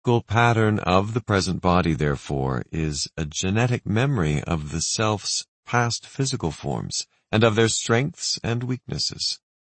cyclical pattern of the present body, therefore, is a genetic memory of the self's past physical forms and of their strengths and weaknesses.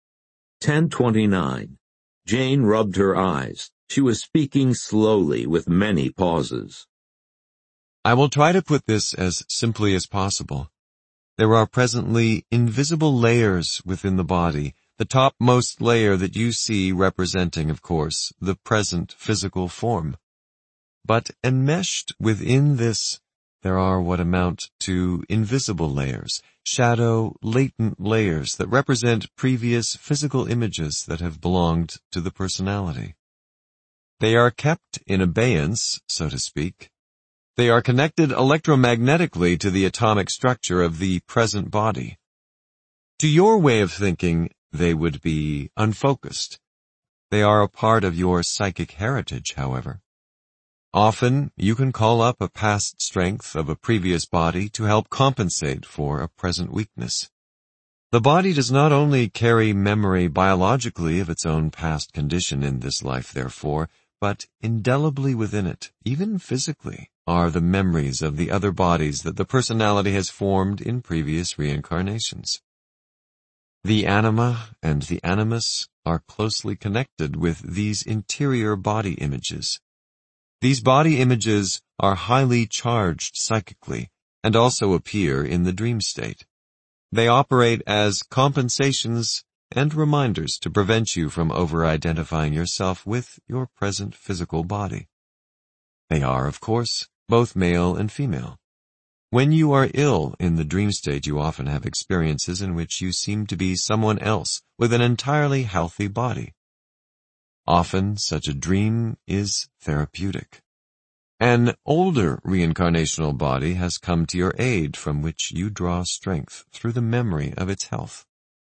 10:29. Jane rubbed her eyes. She was speaking slowly with many pauses. I will try to put this as simply as possible. There are presently invisible layers within the body, the topmost layer that you see representing, of course, the present physical form. But enmeshed within this, there are what amount to invisible layers, shadow, latent layers that represent previous physical images that have belonged to the personality. They are kept in abeyance, so to speak. They are connected electromagnetically to the atomic structure of the present body. To your way of thinking, they would be unfocused. They are a part of your psychic heritage, however. Often, you can call up a past strength of a previous body to help compensate for a present weakness. The body does not only carry memory biologically of its own past condition in this life, therefore, but indelibly within it, even physically, are the memories of the other bodies that the personality has formed in previous reincarnations. The anima and the animus are closely connected with these interior body images. These body images are highly charged psychically and also appear in the dream state. They operate as compensations and reminders to prevent you from over-identifying yourself with your present physical body. They are, of course, both male and female. When you are ill in the dream state, you often have experiences in which you seem to be someone else with an entirely healthy body. Often, such a dream is therapeutic. An older reincarnational body has come to your aid from which you draw strength through the memory of its health.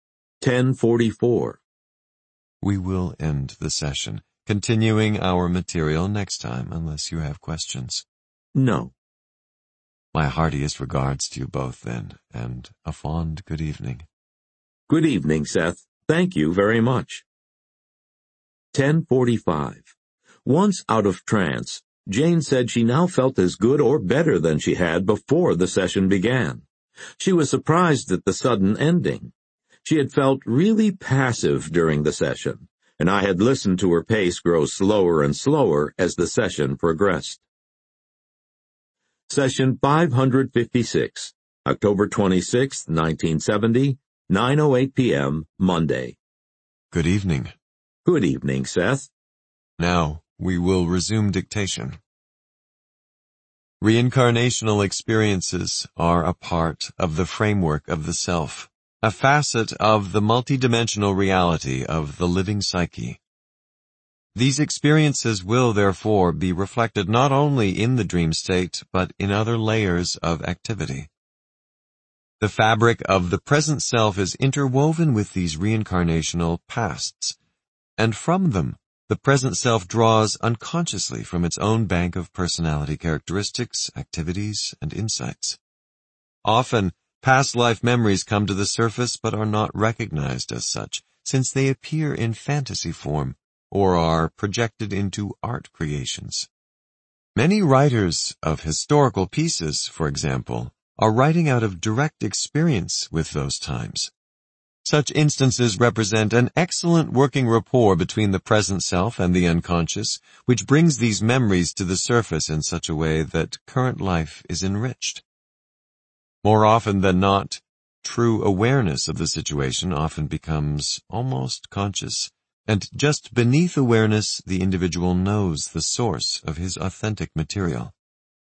10:44. We will end the session, continuing our material next time unless you have questions. No. My heartiest regards to you both then, and a fond good evening. Good evening, Seth. Thank you very much. 10:45. Once out of trance, Jane said she now felt as good or better than she had before the session began. She was surprised at the sudden ending. She had felt really passive during the session, and I had listened to her pace grow slower and slower as the session progressed. Session 556, October 26, 1970, 9:08 p.m., Monday. Good evening. Good evening, Seth. Now, we will resume dictation. Reincarnational experiences are a part of the framework of the self, a facet of the multidimensional reality of the living psyche. These experiences will, therefore, be reflected not only in the dream state, but in other layers of activity. The fabric of the present self is interwoven with these reincarnational pasts, and from them, the present self draws unconsciously from its own bank of personality characteristics, activities, and insights. Often, past life memories come to the surface but are not recognized as such, since they appear in fantasy form or are projected into art creations. Many writers of historical pieces, for example, are writing out of direct experience with those times. Such instances represent an excellent working rapport between the present self and the unconscious, which brings these memories to the surface in such a way that current life is enriched. More often than not, true awareness of the situation often becomes almost conscious, and just beneath awareness the individual knows the source of his authentic material.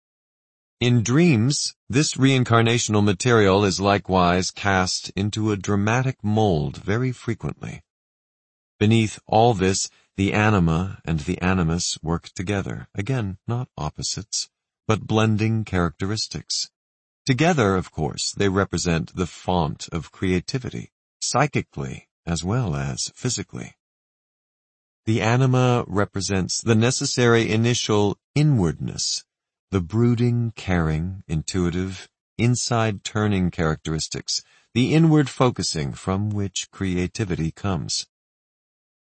In dreams, this reincarnational material is likewise cast into a dramatic mold very frequently. Beneath all this, the anima and the animus work together, again, not opposites, but blending characteristics. Together, of course, they represent the font of creativity, psychically as well as physically. The anima represents the necessary initial inwardness, the brooding, caring, intuitive, inside-turning characteristics, the inward focusing from which creativity comes.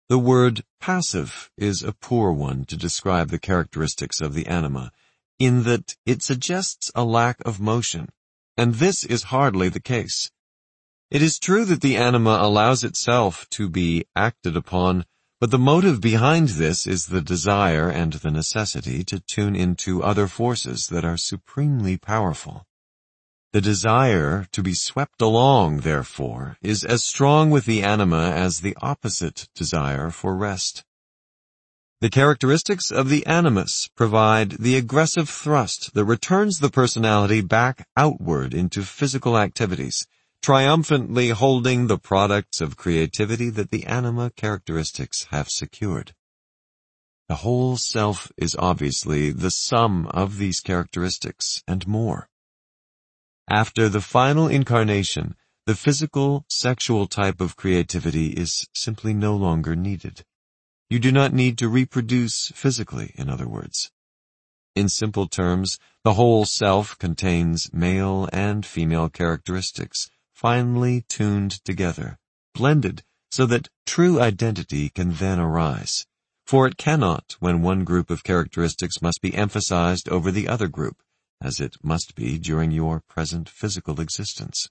The word passive is a poor one to describe the characteristics of the anima, in that it suggests a lack of motion, and this is hardly the case. It is true that the anima allows itself to be acted upon, but the motive behind this is the desire and the necessity to tune into other forces that are supremely powerful. The desire to be swept along, therefore, is as strong with the anima as the opposite desire for rest. The characteristics of the animus provide the aggressive thrust that returns the personality back outward into physical activities, triumphantly holding the products of creativity that the anima characteristics have secured. The whole self is obviously the sum of these characteristics and more. After the final incarnation, the physical, sexual type of creativity is simply no longer needed. You do not need to reproduce physically, in other words. In simple terms, the whole self contains male and female characteristics, finely tuned together, blended so that true identity can then arise. For it cannot when one group of characteristics must be emphasized over the other group, as it must be during your present physical existence.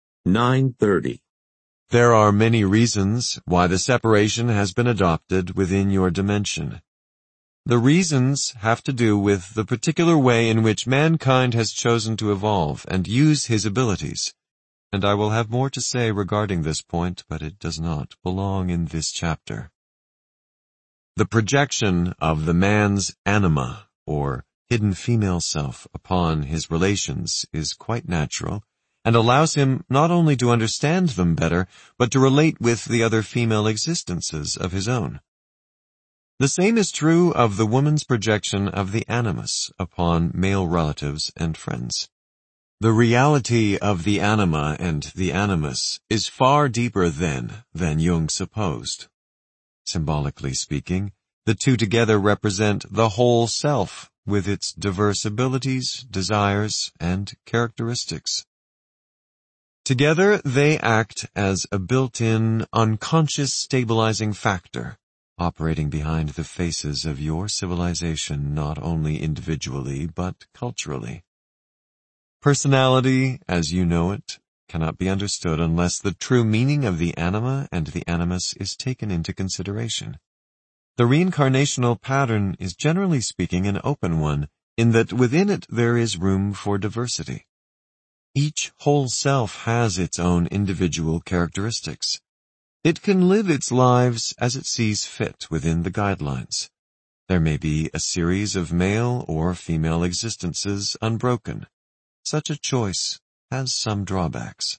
9:30. There are many reasons why the separation has been adopted within your dimension. The reasons have to do with the particular way in which mankind has chosen to evolve and use his abilities, and I will have more to say regarding this point, but it does not belong in this chapter. The projection of the man's anima, or hidden female self, upon his relations is quite natural, and allows him not only to understand them better, but to relate with the other female existences of his own. The same is true of the woman's projection of the animus upon male relatives and friends. The reality of the anima and the animus is far deeper then than Jung supposed. Symbolically speaking, the two together represent the whole self with its diverse abilities, desires, and characteristics. Together, they act as a built-in, unconscious stabilizing factor, operating behind the faces of your civilization not only individually but culturally. Personality, as you know it, cannot be understood unless the true meaning of the anima and the animus is taken into consideration. The reincarnational pattern is generally speaking an open one, in that within it there is room for diversity. Each whole self has its own individual characteristics. It can live its lives as it sees fit within the guidelines. There may be a series of male or female existences unbroken. Such a choice has some drawbacks.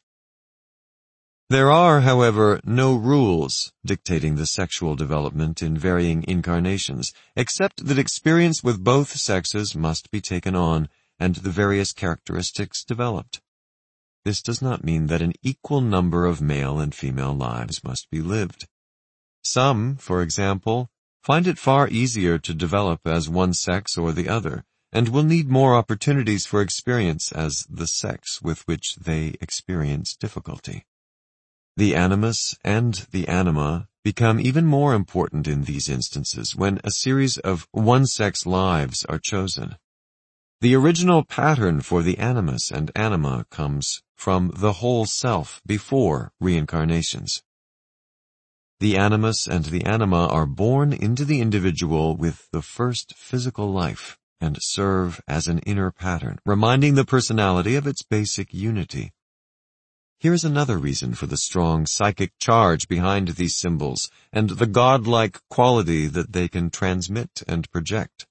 There are, however, no rules dictating the sexual development in varying incarnations, except that experience with both sexes must be taken on and the various characteristics developed. This does not mean that an equal number of male and female lives must be lived. Some, for example, find it far easier to develop as one sex or the other, and will need more opportunities for experience as the sex with which they experience difficulty. The animus and the anima become even more important in these instances when a series of one-sex lives are chosen. The original pattern for the animus and anima comes from the whole self before reincarnations. The animus and the anima are born into the individual with the first physical life and serve as an inner pattern, reminding the personality of its basic unity. Here is another reason for the strong psychic charge behind these symbols and the godlike quality that they can transmit and project.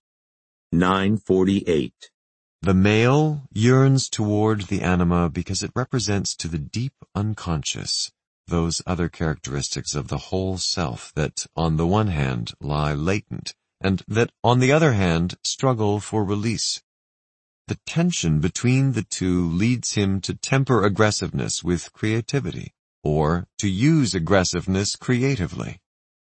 9:48. The male yearns toward the anima because it represents to the deep unconscious those other characteristics of the whole self that, on the one hand, lie latent, and that, on the other hand, struggle for release. The tension between the two leads him to temper aggressiveness with creativity, or to use aggressiveness creatively.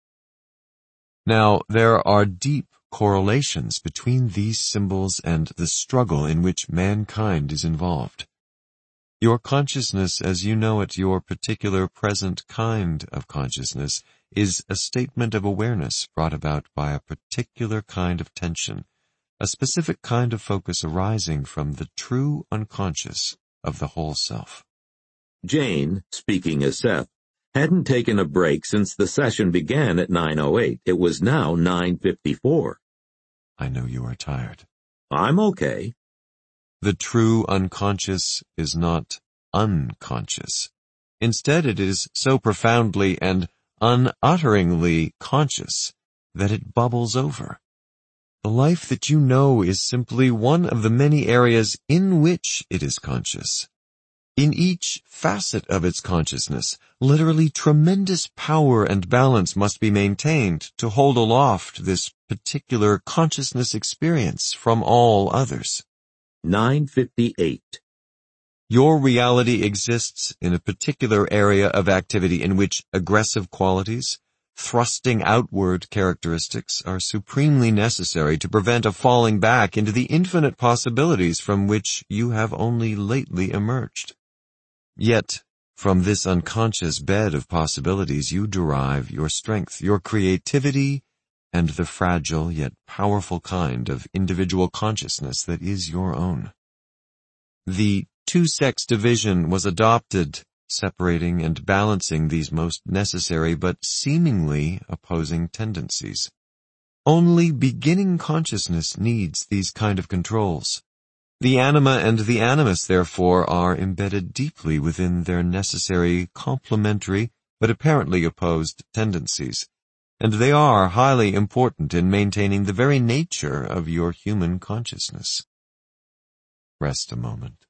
Now, there are deep correlations between these symbols and the struggle in which mankind is involved. Your consciousness as you know it, your particular present kind of consciousness, is a statement of awareness brought about by a particular kind of tension, a specific kind of focus arising from the true unconscious of the whole self. Jane, speaking as Seth, hadn't taken a break since the session began at 9:08. It was now 9:54. I know you are tired. I'm okay. The true unconscious is not unconscious. Instead, it is so profoundly and unutteringly conscious that it bubbles over. The life that you know is simply one of the many areas in which it is conscious. In each facet of its consciousness, literally tremendous power and balance must be maintained to hold aloft this particular consciousness experience from all others. 9:58. Your reality exists in a particular area of activity in which aggressive qualities, thrusting outward characteristics are supremely necessary to prevent a falling back into the infinite possibilities from which you have only lately emerged. Yet, from this unconscious bed of possibilities you derive your strength, your creativity, and the fragile yet powerful kind of individual consciousness that is your own. The two-sex division was adopted, separating and balancing these most necessary but seemingly opposing tendencies. Only beginning consciousness needs these kind of controls. The anima and the animus, therefore, are embedded deeply within their necessary complementary but apparently opposed tendencies, and they are highly important in maintaining the very nature of your human consciousness. Rest a moment.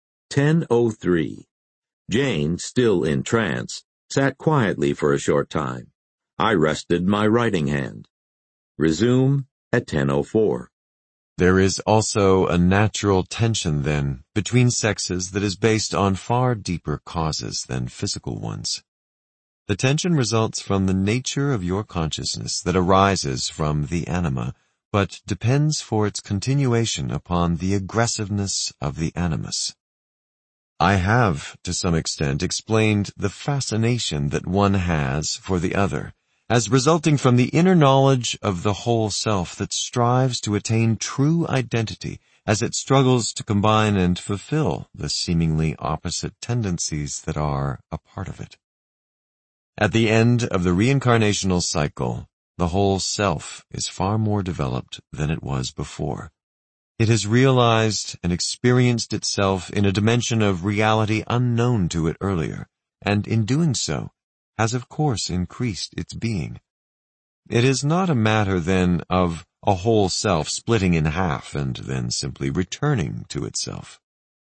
10:03. Jane, still in trance, sat quietly for a short time. I rested my writing hand. Resume at 10:04. There is also a natural tension, then, between sexes that is based on far deeper causes than physical ones. The tension results from the nature of your consciousness that arises from the anima, but depends for its continuation upon the aggressiveness of the animus. I have, to some extent, explained the fascination that one has for the other, as resulting from the inner knowledge of the whole self that strives to attain true identity as it struggles to combine and fulfill the seemingly opposite tendencies that are a part of it. At the end of the reincarnational cycle, the whole self is far more developed than it was before. It has realized and experienced itself in a dimension of reality unknown to it earlier, and in doing so, has of course increased its being. It is not a matter then of a whole self splitting in half and then simply returning to itself.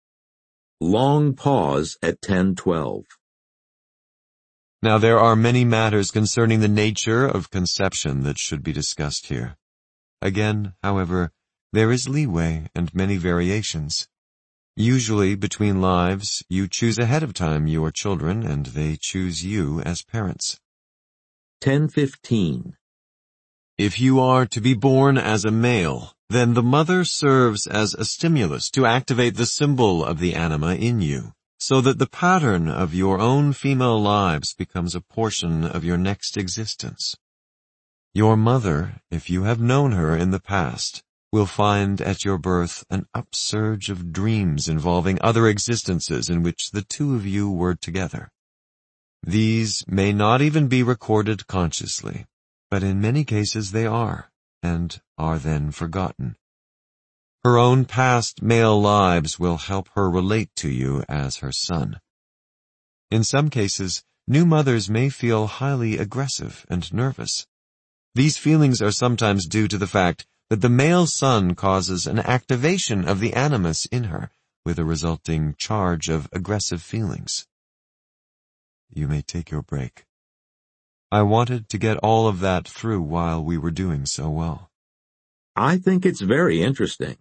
Long pause at 10:12. Now there are many matters concerning the nature of conception that should be discussed here. Again, however, there is leeway and many variations. Usually, between lives, you choose ahead of time your children and they choose you as parents. 10:15. If you are to be born as a male, then the mother serves as a stimulus to activate the symbol of the anima in you, so that the pattern of your own female lives becomes a portion of your next existence. Your mother, if you have known her in the past, will find at your birth an upsurge of dreams involving other existences in which the two of you were together. These may not even be recorded consciously, but in many cases they are, and are then forgotten. Her own past male lives will help her relate to you as her son. In some cases, new mothers may feel highly aggressive and nervous. These feelings are sometimes due to the fact that the male son causes an activation of the animus in her, with a resulting charge of aggressive feelings. You may take your break. I wanted to get all of that through while we were doing so well. I think it's very interesting.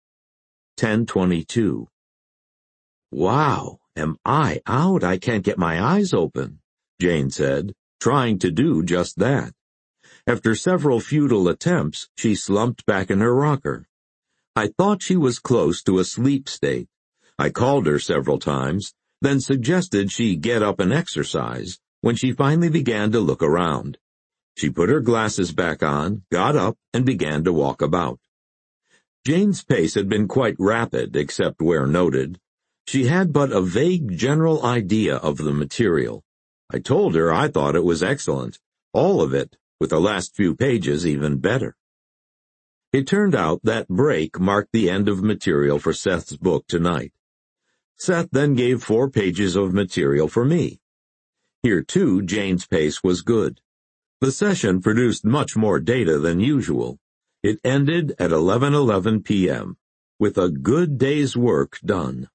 10:22. Wow, am I out? I can't get my eyes open, Jane said, trying to do just that. After several futile attempts, she slumped back in her rocker. I thought she was close to a sleep state. I called her several times, then suggested she get up and exercise when she finally began to look around. She put her glasses back on, got up, and began to walk about. Jane's pace had been quite rapid, except where noted. She had but a vague general idea of the material. I told her I thought it was excellent, all of it, with the last few pages even better. It turned out that break marked the end of material for Seth's book tonight. Seth then gave 4 pages of material for me. Here, too, Jane's pace was good. The session produced much more data than usual. It ended at 11:11 p.m., with a good day's work done.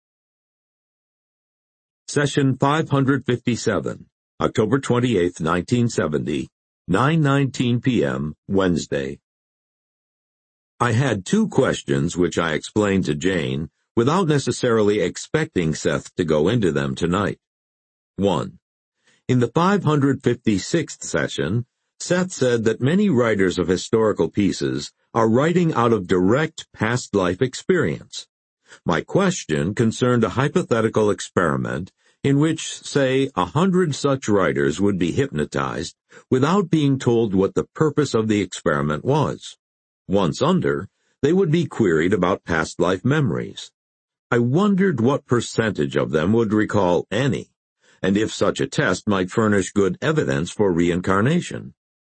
Session 557, October 28, 1970, 9:19 p.m., Wednesday. I had 2 questions which I explained to Jane without necessarily expecting Seth to go into them tonight. 1. In the 556th session, Seth said that many writers of historical pieces are writing out of direct past life experience. My question concerned a hypothetical experiment in which, say, 100 such writers would be hypnotized without being told what the purpose of the experiment was. Once under, they would be queried about past life memories. I wondered what percentage of them would recall any, and if such a test might furnish good evidence for reincarnation.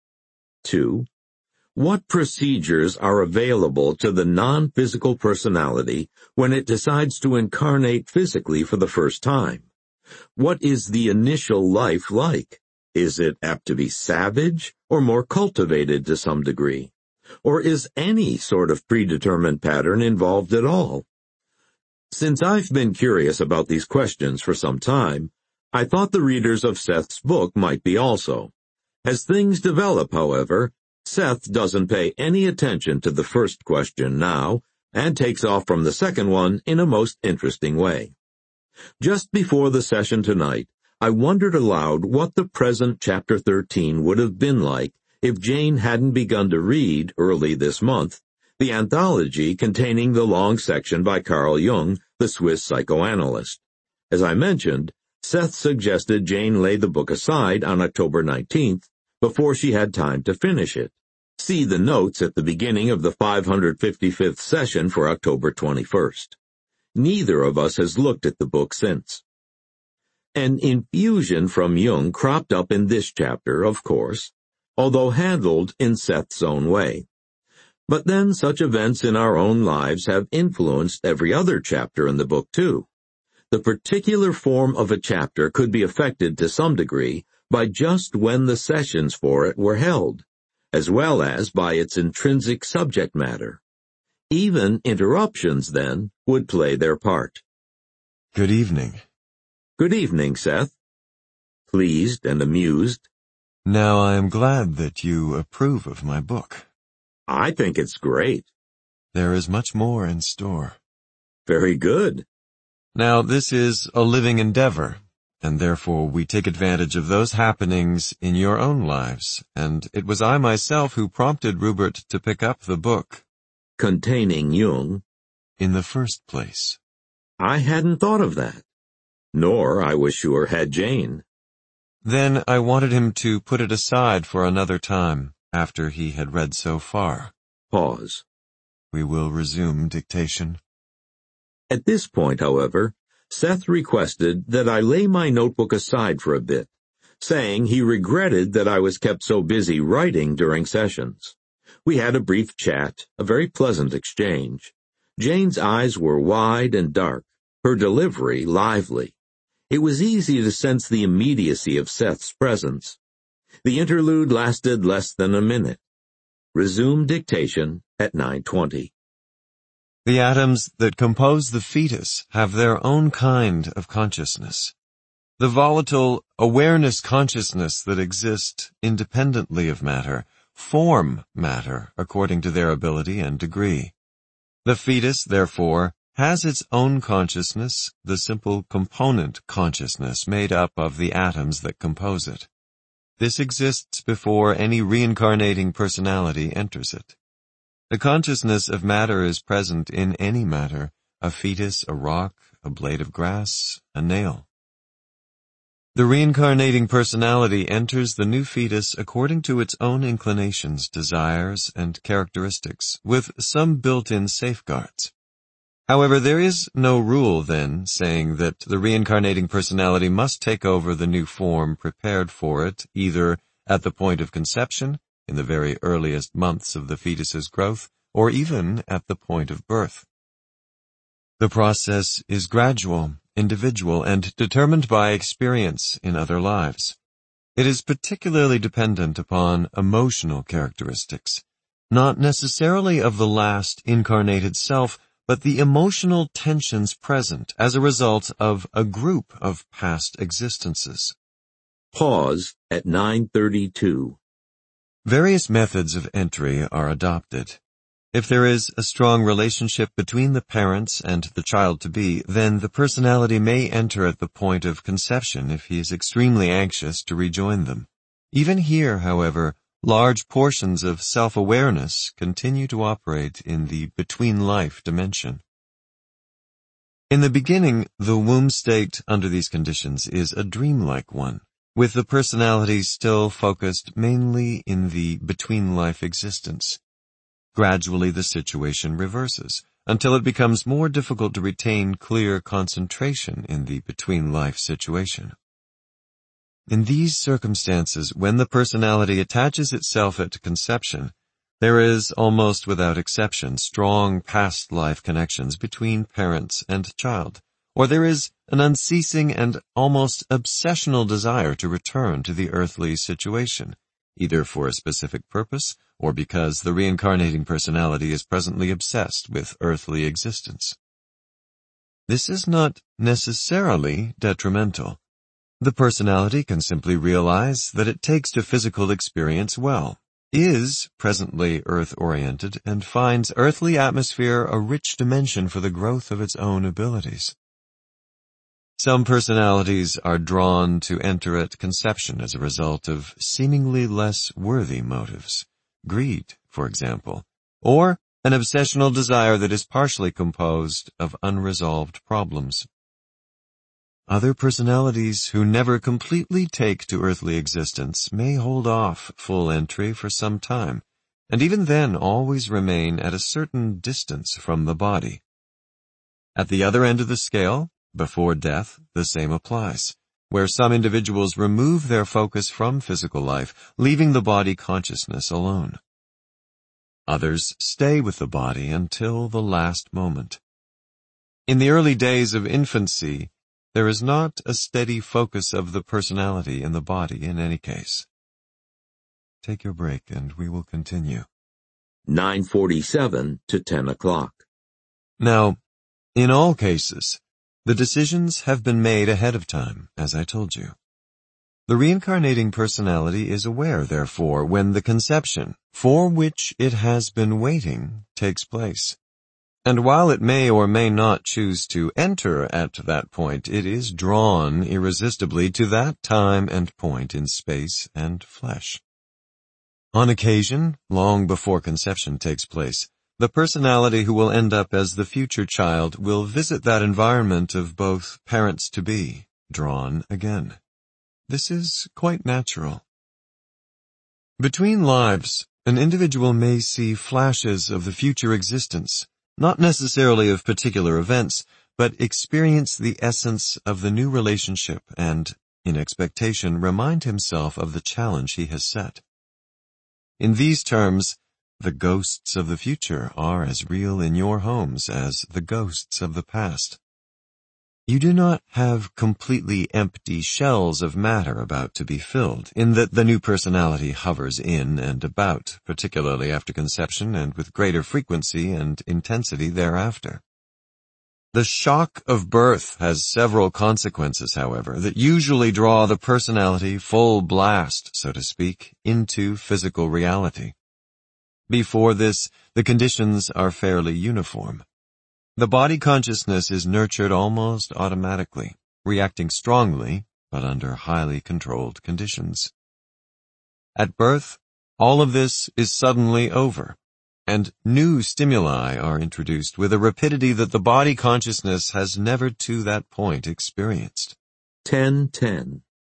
2. What procedures are available to the non-physical personality when it decides to incarnate physically for the first time? What is the initial life like? Is it apt to be savage or more cultivated to some degree? Or is any sort of predetermined pattern involved at all? Since I've been curious about these questions for some time, I thought the readers of Seth's book might be also. As things develop, however, Seth doesn't pay any attention to the first question now, and takes off from the second one in a most interesting way. Just before the session tonight, I wondered aloud what the present chapter 13 would have been like if Jane hadn't begun to read, early this month, the anthology containing the long section by Carl Jung, the Swiss psychoanalyst. As I mentioned, Seth suggested Jane lay the book aside on October 19th, before she had time to finish it. See the notes at the beginning of the 555th session for October 21st. Neither of us has looked at the book since. An infusion from Jung cropped up in this chapter, of course, although handled in Seth's own way. But then such events in our own lives have influenced every other chapter in the book too. The particular form of a chapter could be affected to some degree by just when the sessions for it were held, as well as by its intrinsic subject matter. Even interruptions, then, would play their part. Good evening. Good evening, Seth. Pleased and amused. Now I am glad that you approve of my book. I think it's great. There is much more in store. Very good. Now this is a living endeavor, and therefore we take advantage of those happenings in your own lives, and it was I myself who prompted Rupert to pick up the book. Containing Jung. In the first place. I hadn't thought of that. Nor, I was sure, had Jane. Then I wanted him to put it aside for another time, after he had read so far. Pause. We will resume dictation. At this point, however, Seth requested that I lay my notebook aside for a bit, saying he regretted that I was kept so busy writing during sessions. We had a brief chat, a very pleasant exchange. Jane's eyes were wide and dark, her delivery lively. It was easy to sense the immediacy of Seth's presence. The interlude lasted less than a minute. Resume dictation at 9:20. The atoms that compose the fetus have their own kind of consciousness. The volatile awareness consciousness that exists independently of matter form matter according to their ability and degree. The fetus, therefore, has its own consciousness, the simple component consciousness made up of the atoms that compose it. This exists before any reincarnating personality enters it. The consciousness of matter is present in any matter, a fetus, a rock, a blade of grass, a nail. The reincarnating personality enters the new fetus according to its own inclinations, desires, and characteristics, with some built-in safeguards. However, there is no rule then saying that the reincarnating personality must take over the new form prepared for it either at the point of conception, in the very earliest months of the fetus's growth, or even at the point of birth. The process is gradual, individual, and determined by experience in other lives. It is particularly dependent upon emotional characteristics, not necessarily of the last incarnated self, but the emotional tensions present as a result of a group of past existences. Pause at 9:32. Various methods of entry are adopted. If there is a strong relationship between the parents and the child-to-be, then the personality may enter at the point of conception if he is extremely anxious to rejoin them. Even here, however, large portions of self-awareness continue to operate in the between-life dimension. In the beginning, the womb state under these conditions is a dreamlike one, with the personality still focused mainly in the between-life existence. Gradually, the situation reverses, until it becomes more difficult to retain clear concentration in the between-life situation. In these circumstances, when the personality attaches itself at conception, there is, almost without exception, strong past life connections between parents and child, or there is an unceasing and almost obsessional desire to return to the earthly situation, either for a specific purpose or because the reincarnating personality is presently obsessed with earthly existence. This is not necessarily detrimental. The personality can simply realize that it takes to physical experience well, is presently earth-oriented, and finds earthly atmosphere a rich dimension for the growth of its own abilities. Some personalities are drawn to enter at conception as a result of seemingly less worthy motives, greed, for example, or an obsessional desire that is partially composed of unresolved problems. Other personalities who never completely take to earthly existence may hold off full entry for some time, and even then always remain at a certain distance from the body. At the other end of the scale, before death, the same applies, where some individuals remove their focus from physical life, leaving the body consciousness alone. Others stay with the body until the last moment. In the early days of infancy, there is not a steady focus of the personality in the body in any case. Take your break and we will continue. 9:47 to 10 o'clock. Now, in all cases, the decisions have been made ahead of time, as I told you. The reincarnating personality is aware, therefore, when the conception, for which it has been waiting, takes place. And while it may or may not choose to enter at that point, it is drawn irresistibly to that time and point in space and flesh. On occasion, long before conception takes place, the personality who will end up as the future child will visit that environment of both parents-to-be, drawn again. This is quite natural. Between lives, an individual may see flashes of the future existence, not necessarily of particular events, but experience the essence of the new relationship and, in expectation, remind himself of the challenge he has set. In these terms, the ghosts of the future are as real in your homes as the ghosts of the past. You do not have completely empty shells of matter about to be filled, in that the new personality hovers in and about, particularly after conception and with greater frequency and intensity thereafter. The shock of birth has several consequences, however, that usually draw the personality full blast, so to speak, into physical reality. Before this, the conditions are fairly uniform. The body consciousness is nurtured almost automatically, reacting strongly, but under highly controlled conditions. At birth, all of this is suddenly over, and new stimuli are introduced with a rapidity that the body consciousness has never to that point experienced. 10:10.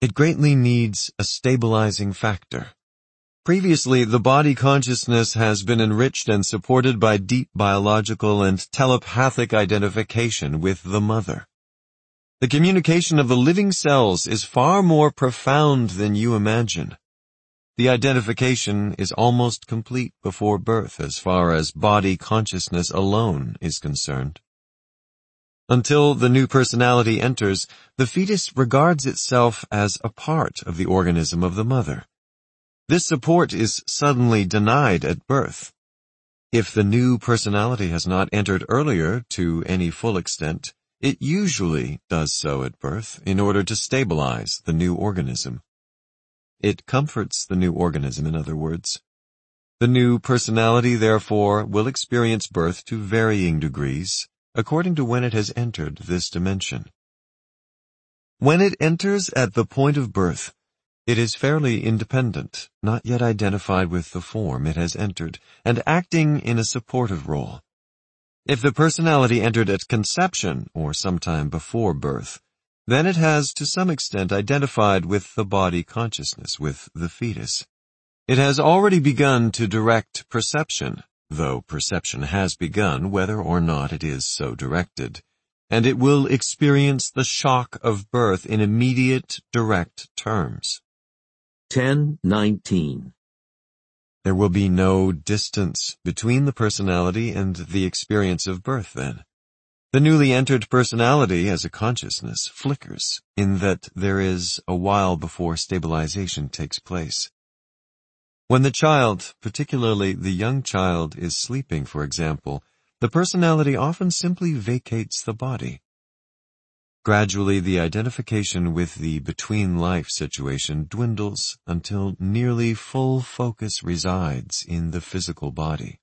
It greatly needs a stabilizing factor. Previously, the body consciousness has been enriched and supported by deep biological and telepathic identification with the mother. The communication of the living cells is far more profound than you imagine. The identification is almost complete before birth as far as body consciousness alone is concerned. Until the new personality enters, the fetus regards itself as a part of the organism of the mother. This support is suddenly denied at birth. If the new personality has not entered earlier to any full extent, it usually does so at birth in order to stabilize the new organism. It comforts the new organism, in other words. The new personality, therefore, will experience birth to varying degrees, according to when it has entered this dimension. When it enters at the point of birth, it is fairly independent, not yet identified with the form it has entered, and acting in a supportive role. If the personality entered at conception, or sometime before birth, then it has to some extent identified with the body consciousness, with the fetus. It has already begun to direct perception, though perception has begun whether or not it is so directed, and it will experience the shock of birth in immediate, direct terms. 10:19. There will be no distance between the personality and the experience of birth then. The newly entered personality as a consciousness flickers in that there is a while before stabilization takes place. When the child, particularly the young child, is sleeping, for example, the personality often simply vacates the body. Gradually, the identification with the between-life situation dwindles until nearly full focus resides in the physical body.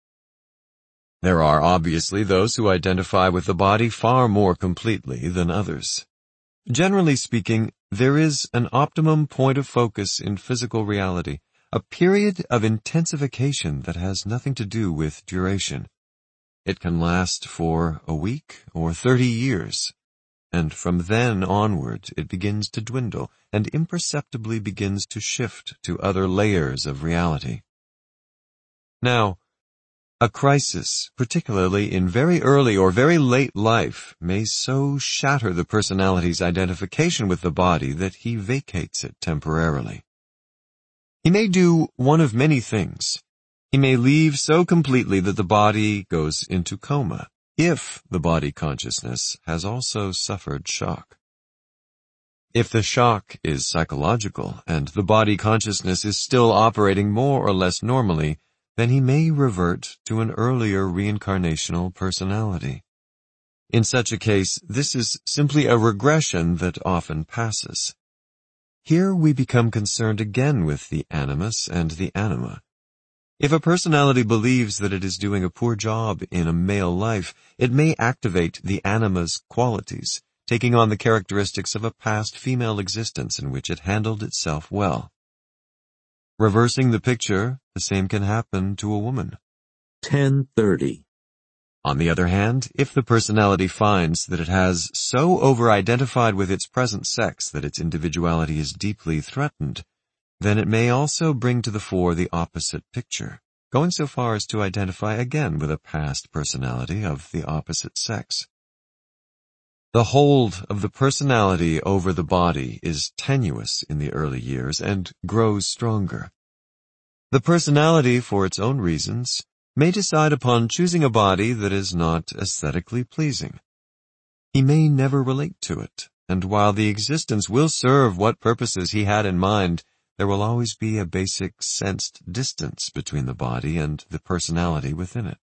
There are obviously those who identify with the body far more completely than others. Generally speaking, there is an optimum point of focus in physical reality, a period of intensification that has nothing to do with duration. It can last for a week or 30 years. And from then onward it begins to dwindle and imperceptibly begins to shift to other layers of reality. Now, a crisis, particularly in very early or very late life, may so shatter the personality's identification with the body that he vacates it temporarily. He may do one of many things. He may leave so completely that the body goes into coma, if the body consciousness has also suffered shock. If the shock is psychological and the body consciousness is still operating more or less normally, then he may revert to an earlier reincarnational personality. In such a case, this is simply a regression that often passes. Here we become concerned again with the animus and the anima. If a personality believes that it is doing a poor job in a male life, it may activate the anima's qualities, taking on the characteristics of a past female existence in which it handled itself well. Reversing the picture, the same can happen to a woman. 10:30. On the other hand, if the personality finds that it has so over-identified with its present sex that its individuality is deeply threatened, then it may also bring to the fore the opposite picture, going so far as to identify again with a past personality of the opposite sex. The hold of the personality over the body is tenuous in the early years and grows stronger. The personality, for its own reasons, may decide upon choosing a body that is not aesthetically pleasing. He may never relate to it, and while the existence will serve what purposes he had in mind, there will always be a basic sensed distance between the body and the personality within it.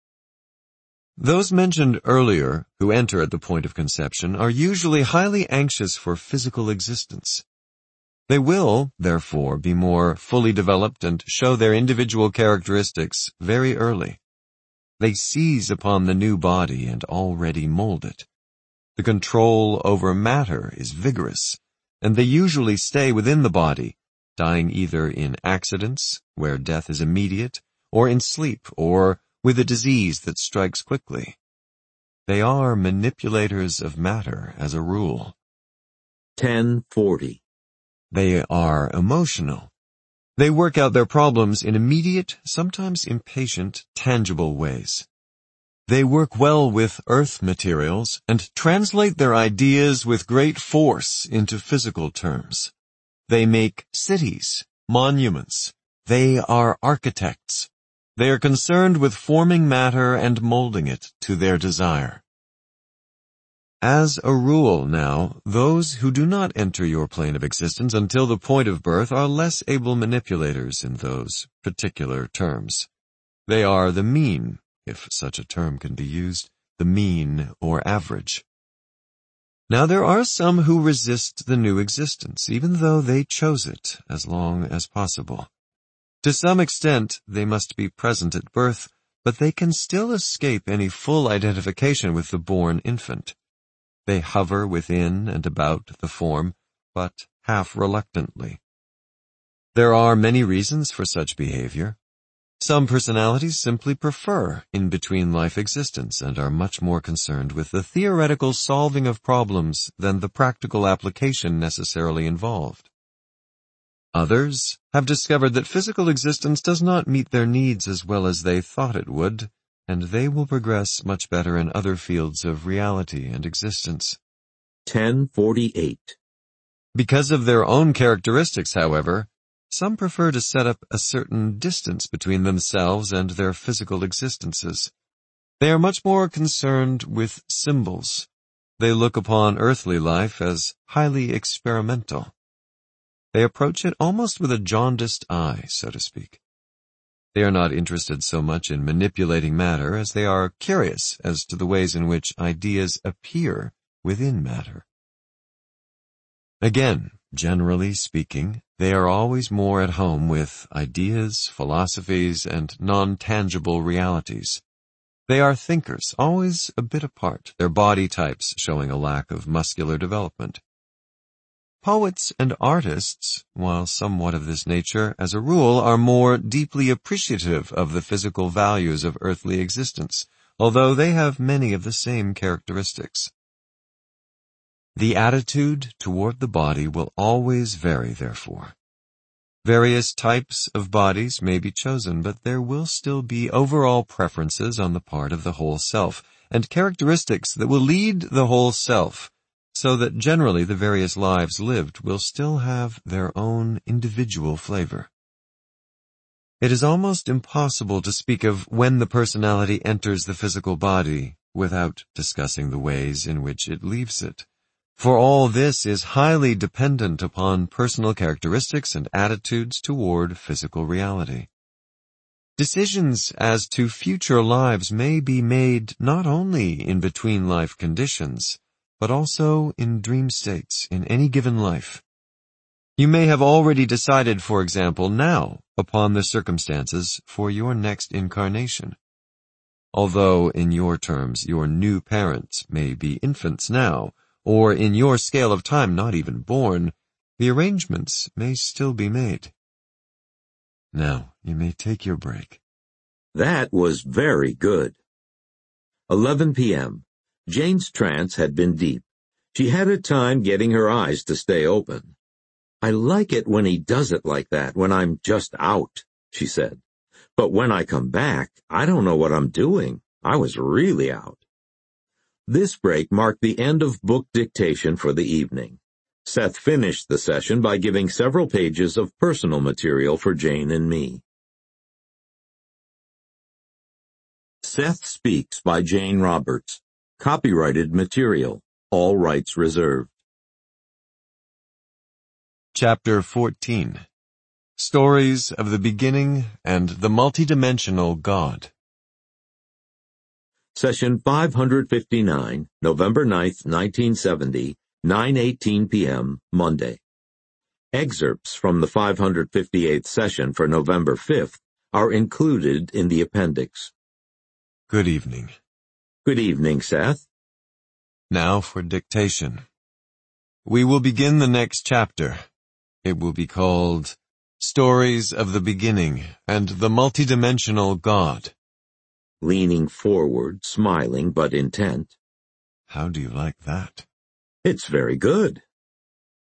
Those mentioned earlier, who enter at the point of conception, are usually highly anxious for physical existence. They will, therefore, be more fully developed and show their individual characteristics very early. They seize upon the new body and already mold it. The control over matter is vigorous, and they usually stay within the body, dying either in accidents, where death is immediate, or in sleep, or with a disease that strikes quickly. They are manipulators of matter as a rule. 10:40. They are emotional. They work out their problems in immediate, sometimes impatient, tangible ways. They work well with earth materials and translate their ideas with great force into physical terms. They make cities, monuments. They are architects. They are concerned with forming matter and molding it to their desire. As a rule now, those who do not enter your plane of existence until the point of birth are less able manipulators in those particular terms. They are the mean, if such a term can be used, the mean or average. Now there are some who resist the new existence, even though they chose it as long as possible. To some extent, they must be present at birth, but they can still escape any full identification with the born infant. They hover within and about the form, but half reluctantly. There are many reasons for such behavior. Some personalities simply prefer in-between life existence and are much more concerned with the theoretical solving of problems than the practical application necessarily involved. Others have discovered that physical existence does not meet their needs as well as they thought it would, and they will progress much better in other fields of reality and existence. 1048. Because of their own characteristics, however, some prefer to set up a certain distance between themselves and their physical existences. They are much more concerned with symbols. They look upon earthly life as highly experimental. They approach it almost with a jaundiced eye, so to speak. They are not interested so much in manipulating matter as they are curious as to the ways in which ideas appear within matter. Again, generally speaking, they are always more at home with ideas, philosophies, and non-tangible realities. They are thinkers, always a bit apart, their body types showing a lack of muscular development. Poets and artists, while somewhat of this nature, as a rule, are more deeply appreciative of the physical values of earthly existence, although they have many of the same characteristics. The attitude toward the body will always vary, therefore. Various types of bodies may be chosen, but there will still be overall preferences on the part of the whole self, and characteristics that will lead the whole self, so that generally the various lives lived will still have their own individual flavor. It is almost impossible to speak of when the personality enters the physical body without discussing the ways in which it leaves it, for all this is highly dependent upon personal characteristics and attitudes toward physical reality. Decisions as to future lives may be made not only in between-life conditions, but also in dream states in any given life. You may have already decided, for example, now upon the circumstances for your next incarnation. Although, in your terms, your new parents may be infants now, or in your scale of time not even born, the arrangements may still be made. Now, you may take your break. That was very good. 11 p.m. Jane's trance had been deep. She had a time getting her eyes to stay open. I like it when he does it like that, when I'm just out, she said. But when I come back, I don't know what I'm doing. I was really out. This break marked the end of book dictation for the evening. Seth finished the session by giving several pages of personal material for Jane and me. Seth Speaks by Jane Roberts. Copyrighted material. All rights reserved. Chapter 14. Stories of the Beginning and the Multidimensional God. Session 559, November 9th, 1970, 9:18 p.m., Monday. Excerpts from the 558th session for November 5th are included in the appendix. Good evening. Good evening, Seth. Now for dictation. We will begin the next chapter. It will be called Stories of the Beginning and the Multidimensional God. Leaning forward, smiling but intent. How do you like that? It's very good.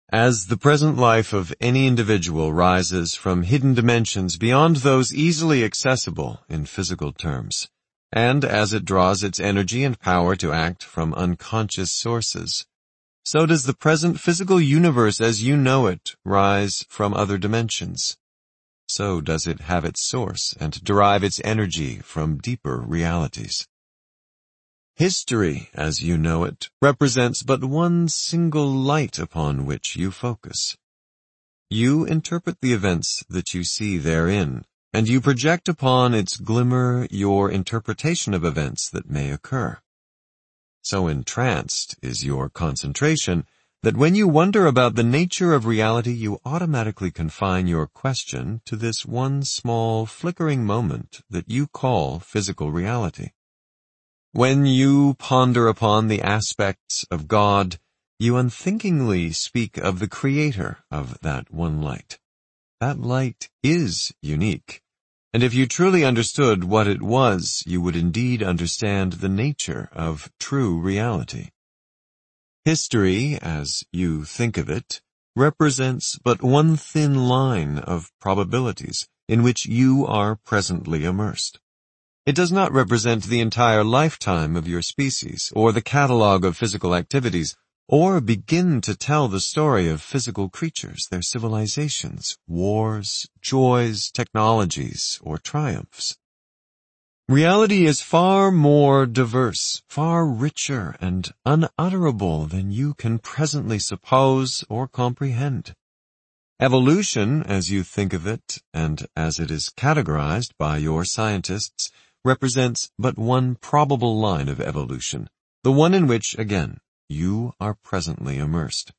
As the present life of any individual rises from hidden dimensions beyond those easily accessible in physical terms, and as it draws its energy and power to act from unconscious sources, so does the present physical universe as you know it rise from other dimensions. So does it have its source and derive its energy from deeper realities. History, as you know it, represents but one single light upon which you focus. You interpret the events that you see therein, and you project upon its glimmer your interpretation of events that may occur. So entranced is your concentration that when you wonder about the nature of reality, you automatically confine your question to this one small flickering moment that you call physical reality. When you ponder upon the aspects of God, you unthinkingly speak of the creator of that one light. That light is unique, and if you truly understood what it was, you would indeed understand the nature of true reality. History, as you think of it, represents but one thin line of probabilities in which you are presently immersed. It does not represent the entire lifetime of your species, or the catalog of physical activities, or begin to tell the story of physical creatures, their civilizations, wars, joys, technologies, or triumphs. Reality is far more diverse, far richer and unutterable than you can presently suppose or comprehend. Evolution, as you think of it, and as it is categorized by your scientists, represents but one probable line of evolution, the one in which, again, you are presently immersed.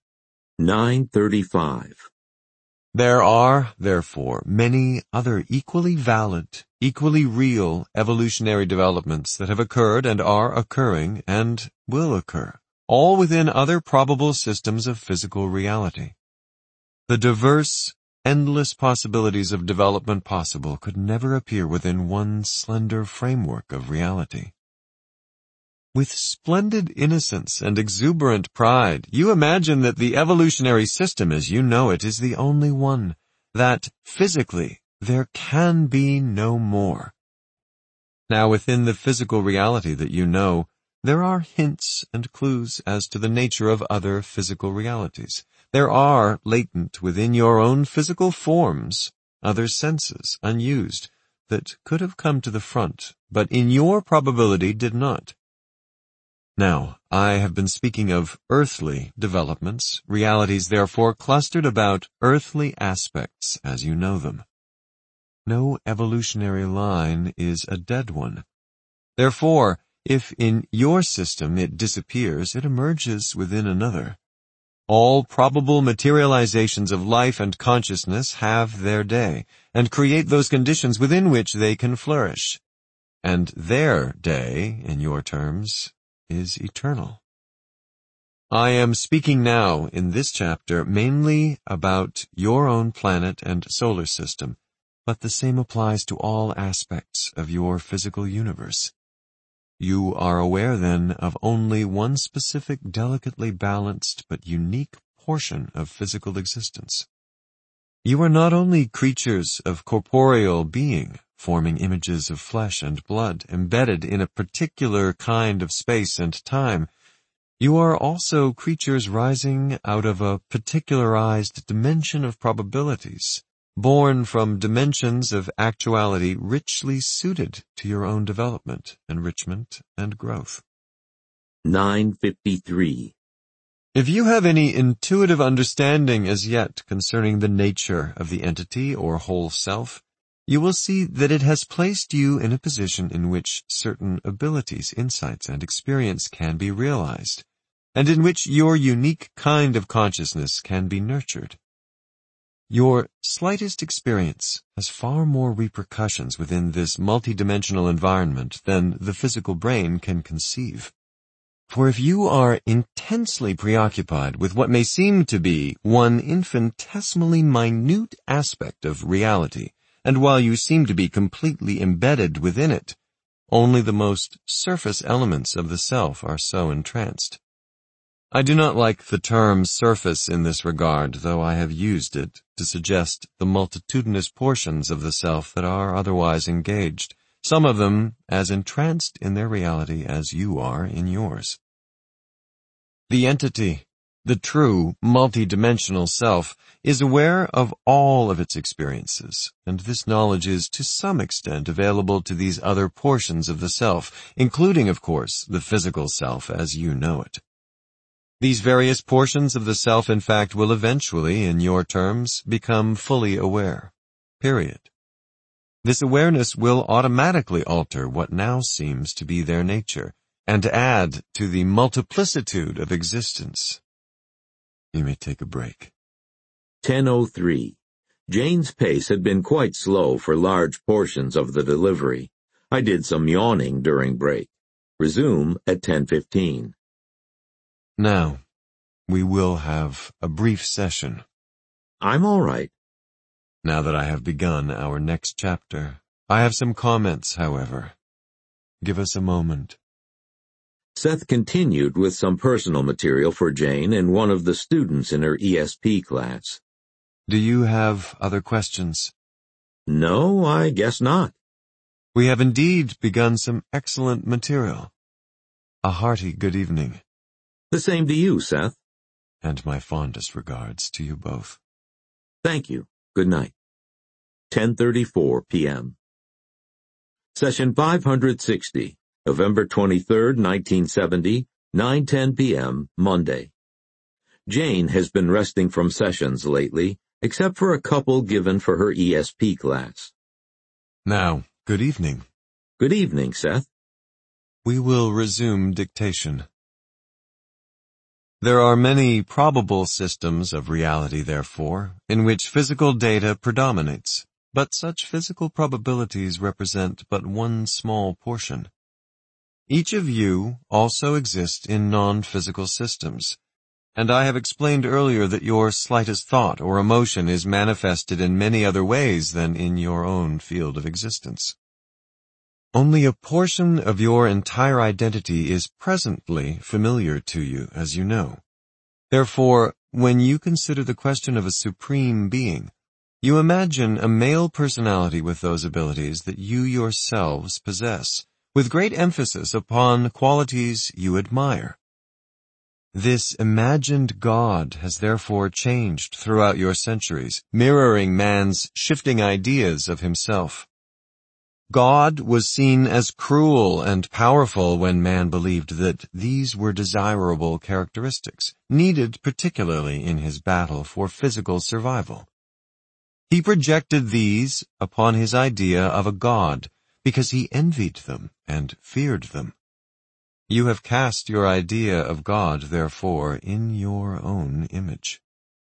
935. There are, therefore, many other equally valid, equally real evolutionary developments that have occurred and are occurring and will occur, all within other probable systems of physical reality. The diverse, endless possibilities of development possible could never appear within one slender framework of reality. With splendid innocence and exuberant pride, you imagine that the evolutionary system as you know it is the only one, that, physically, there can be no more. Now within the physical reality that you know, there are hints and clues as to the nature of other physical realities. There are, latent within your own physical forms, other senses, unused, that could have come to the front, but in your probability did not. Now, I have been speaking of earthly developments, realities therefore clustered about earthly aspects as you know them. No evolutionary line is a dead one. Therefore, if in your system it disappears, it emerges within another. All probable materializations of life and consciousness have their day, and create those conditions within which they can flourish. And their day, in your terms, is eternal. I am speaking now, in this chapter, mainly about your own planet and solar system, but the same applies to all aspects of your physical universe. You are aware, then, of only one specific, delicately balanced but unique portion of physical existence. You are not only creatures of corporeal being, forming images of flesh and blood, embedded in a particular kind of space and time. You are also creatures rising out of a particularized dimension of probabilities, born from dimensions of actuality richly suited to your own development, enrichment, and growth. 953. If you have any intuitive understanding as yet concerning the nature of the entity or whole self, you will see that it has placed you in a position in which certain abilities, insights, and experience can be realized, and in which your unique kind of consciousness can be nurtured. Your slightest experience has far more repercussions within this multidimensional environment than the physical brain can conceive. For if you are intensely preoccupied with what may seem to be one infinitesimally minute aspect of reality, and while you seem to be completely embedded within it, only the most surface elements of the self are so entranced. I do not like the term surface in this regard, though I have used it to suggest the multitudinous portions of the self that are otherwise engaged, some of them as entranced in their reality as you are in yours. The entity, the true multidimensional self, is aware of all of its experiences, and this knowledge is to some extent available to these other portions of the self, including, of course, the physical self as you know it. These various portions of the self, in fact, will eventually, in your terms, become fully aware. Period. This awareness will automatically alter what now seems to be their nature, and add to the multiplicitude of existence. You may take a break. 10:03. Jane's pace had been quite slow for large portions of the delivery. I did some yawning during break. Resume at 10:15. Now, we will have a brief session. I'm all right. Now that I have begun our next chapter, I have some comments, however. Give us a moment. Seth continued with some personal material for Jane and one of the students in her ESP class. Do you have other questions? No, I guess not. We have indeed begun some excellent material. A hearty good evening. The same to you, Seth. And my fondest regards to you both. Thank you. Good night. 10:34 p.m. Session 560, November 23, 1970, 9:10 p.m., Monday. Jane has been resting from sessions lately, except for a couple given for her ESP class. Now, good evening. Good evening, Seth. We will resume dictation. There are many probable systems of reality, therefore, in which physical data predominates, but such physical probabilities represent but one small portion. Each of you also exists in non-physical systems, and I have explained earlier that your slightest thought or emotion is manifested in many other ways than in your own field of existence. Only a portion of your entire identity is presently familiar to you, as you know. Therefore, when you consider the question of a supreme being, you imagine a male personality with those abilities that you yourselves possess, with great emphasis upon qualities you admire. This imagined God has therefore changed throughout your centuries, mirroring man's shifting ideas of himself. God was seen as cruel and powerful when man believed that these were desirable characteristics, needed particularly in his battle for physical survival. He projected these upon his idea of a God because he envied them and feared them. You have cast your idea of God, therefore, in your own image.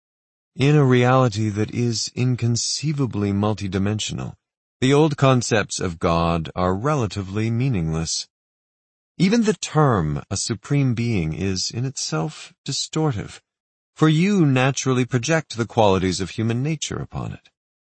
In a reality that is inconceivably multidimensional, the old concepts of God are relatively meaningless. Even the term a supreme being is in itself distortive, for you naturally project the qualities of human nature upon it.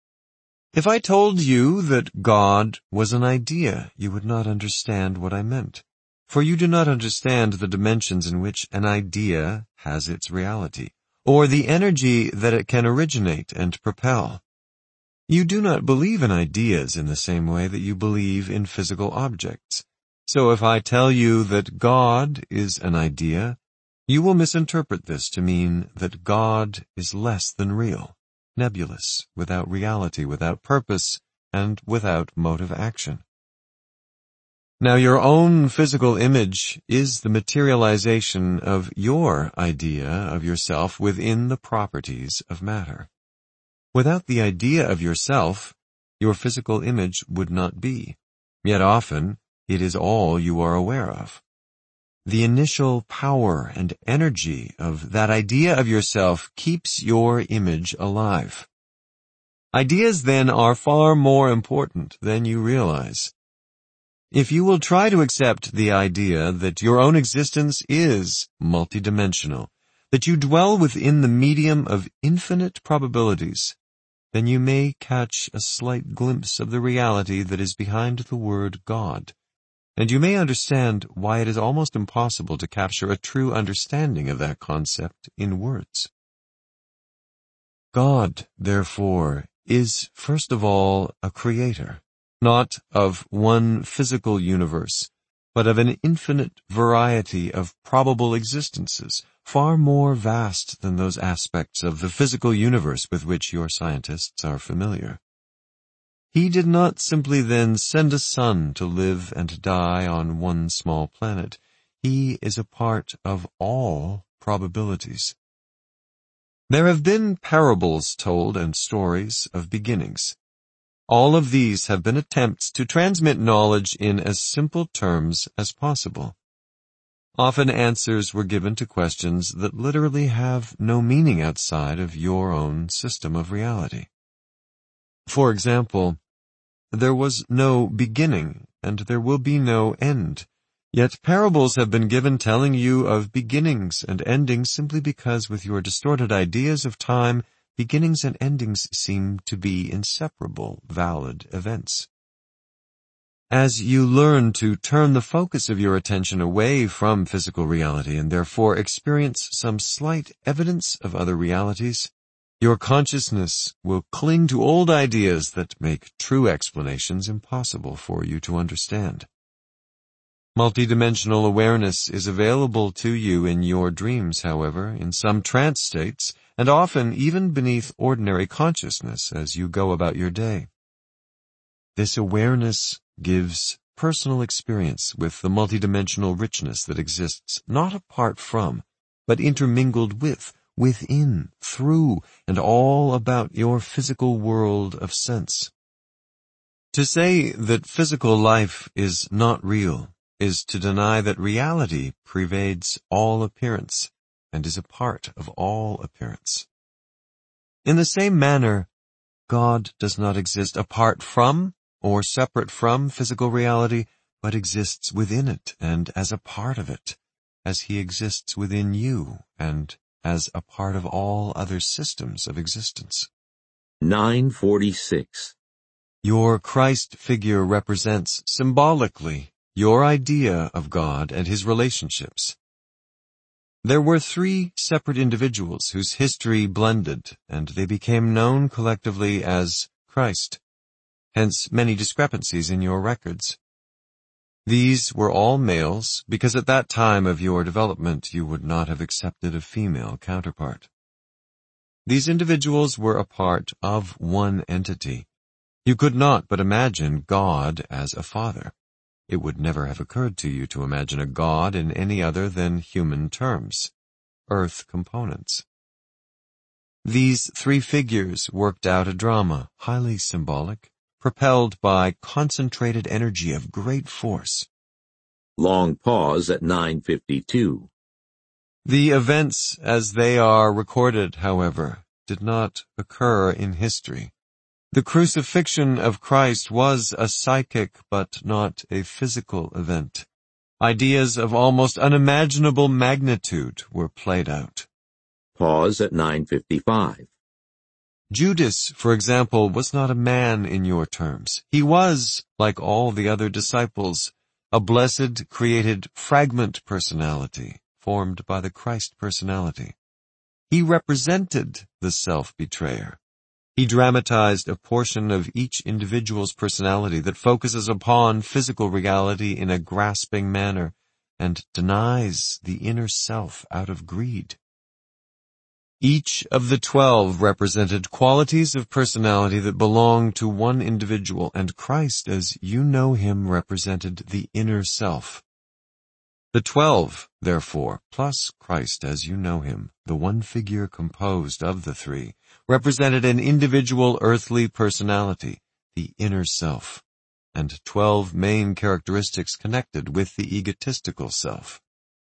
If I told you that God was an idea, you would not understand what I meant, for you do not understand the dimensions in which an idea has its reality, or the energy that it can originate and propel. You do not believe in ideas in the same way that you believe in physical objects. So if I tell you that God is an idea, you will misinterpret this to mean that God is less than real, nebulous, without reality, without purpose, and without motive action. Now your own physical image is the materialization of your idea of yourself within the properties of matter. Without the idea of yourself, your physical image would not be, yet often it is all you are aware of. The initial power and energy of that idea of yourself keeps your image alive. Ideas then are far more important than you realize. If you will try to accept the idea that your own existence is multidimensional, that you dwell within the medium of infinite probabilities, then you may catch a slight glimpse of the reality that is behind the word God, and you may understand why it is almost impossible to capture a true understanding of that concept in words. God, therefore, is first of all a creator, not of one physical universe, but of an infinite variety of probable existences, far more vast than those aspects of the physical universe with which your scientists are familiar. He did not simply then send a sun to live and die on one small planet. He is a part of all probabilities. There have been parables told and stories of beginnings. All of these have been attempts to transmit knowledge in as simple terms as possible. Often answers were given to questions that literally have no meaning outside of your own system of reality. For example, there was no beginning and there will be no end. Yet parables have been given telling you of beginnings and endings simply because with your distorted ideas of time, beginnings and endings seem to be inseparable, valid events. As you learn to turn the focus of your attention away from physical reality and therefore experience some slight evidence of other realities, your consciousness will cling to old ideas that make true explanations impossible for you to understand. Multidimensional awareness is available to you in your dreams, however, in some trance states, and often even beneath ordinary consciousness as you go about your day. This awareness gives personal experience with the multidimensional richness that exists not apart from, but intermingled with, within, through, and all about your physical world of sense. To say that physical life is not real is to deny that reality pervades all appearance and is a part of all appearance. In the same manner, God does not exist apart from or separate from physical reality, but exists within it and as a part of it, as he exists within you and as a part of all other systems of existence. 946. Your Christ figure represents symbolically your idea of God and his relationships. There were 3 separate individuals whose history blended, and they became known collectively as Christ, hence many discrepancies in your records. These were all males because at that time of your development you would not have accepted a female counterpart. These individuals were a part of one entity. You could not but imagine God as a father. It would never have occurred to you to imagine a God in any other than human terms, earth components. These 3 figures worked out a drama, highly symbolic, propelled by concentrated energy of great force. Long pause at 952. The events as they are recorded, however, did not occur in history. The crucifixion of Christ was a psychic but not a physical event. Ideas of almost unimaginable magnitude were played out. Pause at 955. Judas, for example, was not a man in your terms. He was, like all the other disciples, a blessed, created fragment personality formed by the Christ personality. He represented the self-betrayer. He dramatized a portion of each individual's personality that focuses upon physical reality in a grasping manner and denies the inner self out of greed. Each of the 12 represented qualities of personality that belonged to one individual, and Christ, as you know him, represented the inner self. The 12, therefore, plus Christ as you know him, the one figure composed of the 3, represented an individual earthly personality, the inner self, and 12 main characteristics connected with the egotistical self.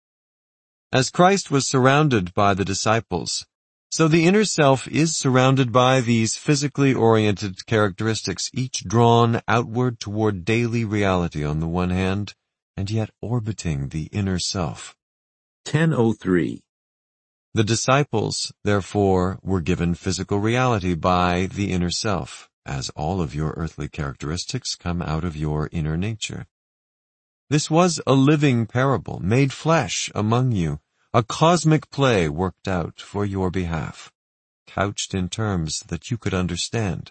As Christ was surrounded by the disciples, so the inner self is surrounded by these physically oriented characteristics, each drawn outward toward daily reality on the one hand, and yet orbiting the inner self. 1003. The disciples, therefore, were given physical reality by the inner self, as all of your earthly characteristics come out of your inner nature. This was a living parable, made flesh among you, a cosmic play worked out for your behalf, couched in terms that you could understand.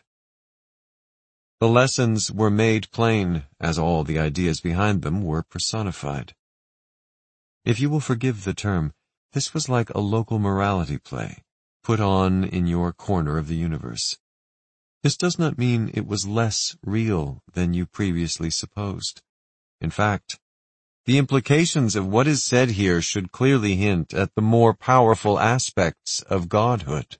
The lessons were made plain, as all the ideas behind them were personified. If you will forgive the term, this was like a local morality play, put on in your corner of the universe. This does not mean it was less real than you previously supposed. In fact, the implications of what is said here should clearly hint at the more powerful aspects of godhood.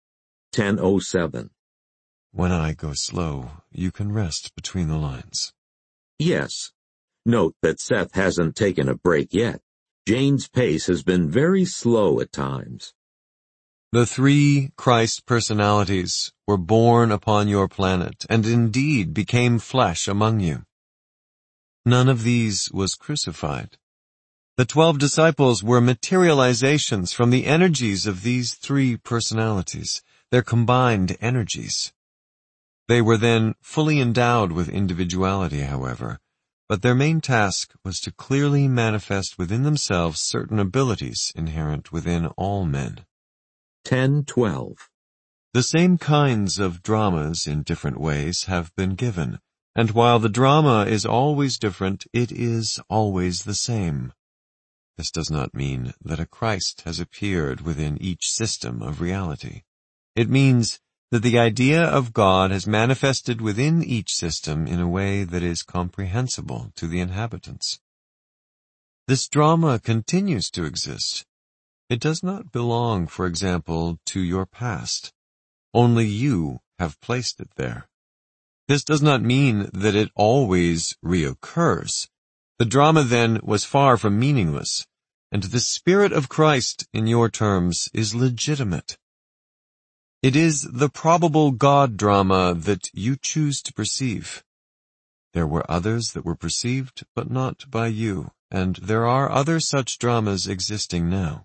10:07. When I go slow, you can rest between the lines. Yes. Note that Seth hasn't taken a break yet. Jane's pace has been very slow at times. The three Christ personalities were born upon your planet and indeed became flesh among you. None of these was crucified. The 12 disciples were materializations from the energies of these three personalities, their combined energies. They were then fully endowed with individuality, however, but their main task was to clearly manifest within themselves certain abilities inherent within all men. 10:12. The same kinds of dramas in different ways have been given, and while the drama is always different, it is always the same. This does not mean that a Christ has appeared within each system of reality. It means that the idea of God has manifested within each system in a way that is comprehensible to the inhabitants. This drama continues to exist. It does not belong, for example, to your past. Only you have placed it there. This does not mean that it always reoccurs. The drama then was far from meaningless, and the Spirit of Christ, in your terms, is legitimate. It is the probable God drama that you choose to perceive. There were others that were perceived, but not by you, and there are other such dramas existing now.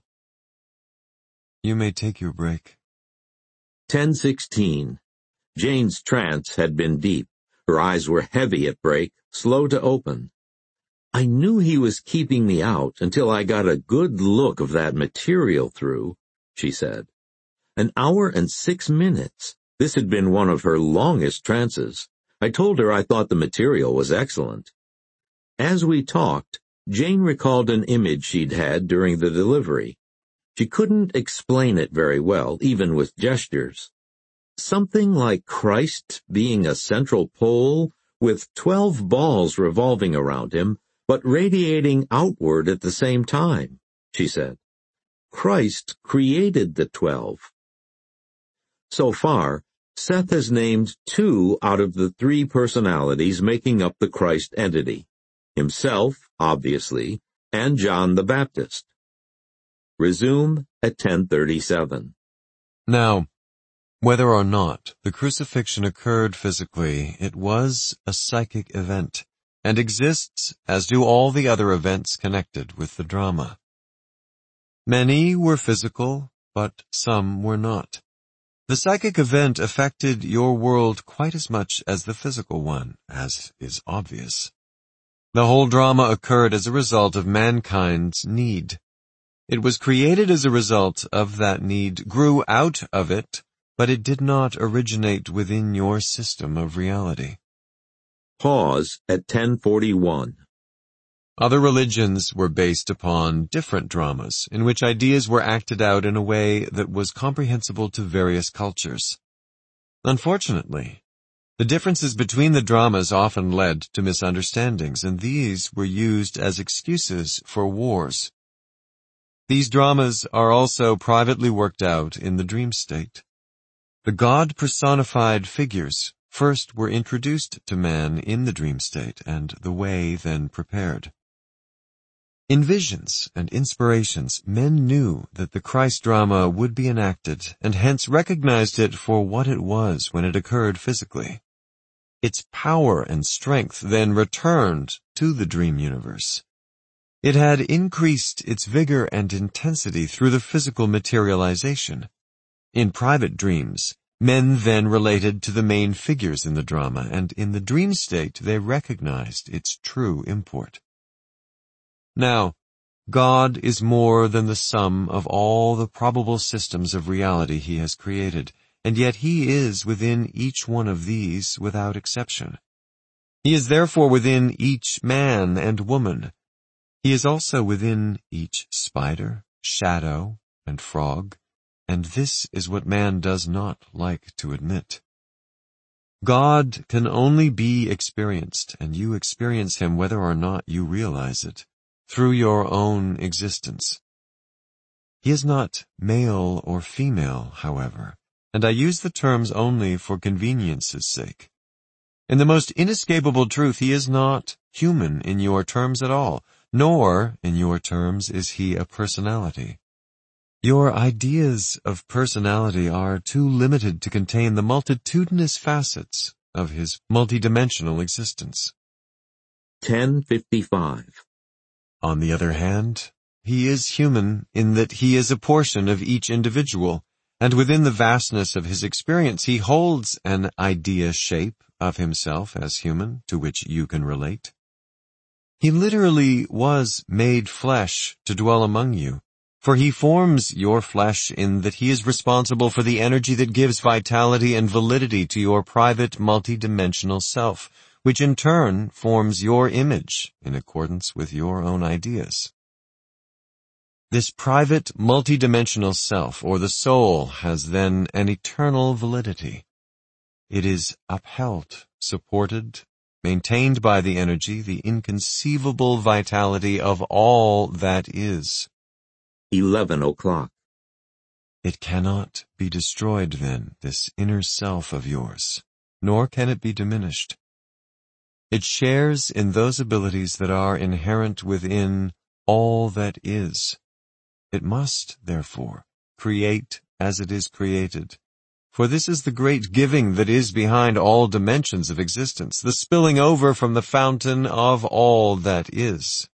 You may take your break. 10:16. Jane's trance had been deep. Her eyes were heavy at break, slow to open. I knew he was keeping me out until I got a good look of that material through, she said. An hour and 6 minutes. This had been one of her longest trances. I told her I thought the material was excellent. As we talked, Jane recalled an image she'd had during the delivery. She couldn't explain it very well, even with gestures. Something like Christ being a central pole with 12 balls revolving around him, but radiating outward at the same time, she said. Christ created the 12. So far, Seth has named 2 out of the 3 personalities making up the Christ entity. Himself, obviously, and John the Baptist. Resume at 10:37. Now, whether or not the crucifixion occurred physically, it was a psychic event, and exists as do all the other events connected with the drama. Many were physical, but some were not. The psychic event affected your world quite as much as the physical one, as is obvious. The whole drama occurred as a result of mankind's need. It was created as a result of that need, grew out of it, but it did not originate within your system of reality. Pause at 10:41. Other religions were based upon different dramas, in which ideas were acted out in a way that was comprehensible to various cultures. Unfortunately, the differences between the dramas often led to misunderstandings, and these were used as excuses for wars. These dramas are also privately worked out in the dream state. The God-personified figures first were introduced to man in the dream state, and the way then prepared. In visions and inspirations, men knew that the Christ drama would be enacted, and hence recognized it for what it was when it occurred physically. Its power and strength then returned to the dream universe. It had increased its vigor and intensity through the physical materialization. In private dreams, men then related to the main figures in the drama, and in the dream state they recognized its true import. Now, God is more than the sum of all the probable systems of reality he has created, and yet he is within each one of these without exception. He is therefore within each man and woman. He is also within each spider, shadow, and frog, and this is what man does not like to admit. God can only be experienced, and you experience him whether or not you realize it, through your own existence. He is not male or female, however, and I use the terms only for convenience's sake. In the most inescapable truth, he is not human in your terms at all, nor, in your terms, is he a personality. Your ideas of personality are too limited to contain the multitudinous facets of his multidimensional existence. 10:55. On the other hand, he is human in that he is a portion of each individual, and within the vastness of his experience he holds an idea shape of himself as human to which you can relate. He literally was made flesh to dwell among you, for he forms your flesh in that he is responsible for the energy that gives vitality and validity to your private multidimensional self, which in turn forms your image in accordance with your own ideas. This private multidimensional self, or the soul, has then an eternal validity. It is upheld, supported, maintained by the energy, the inconceivable vitality of all that is. 11 o'clock. It cannot be destroyed then, this inner self of yours, nor can it be diminished. It shares in those abilities that are inherent within all that is. It must, therefore, create as it is created. For this is the great giving that is behind all dimensions of existence, the spilling over from the fountain of all that is.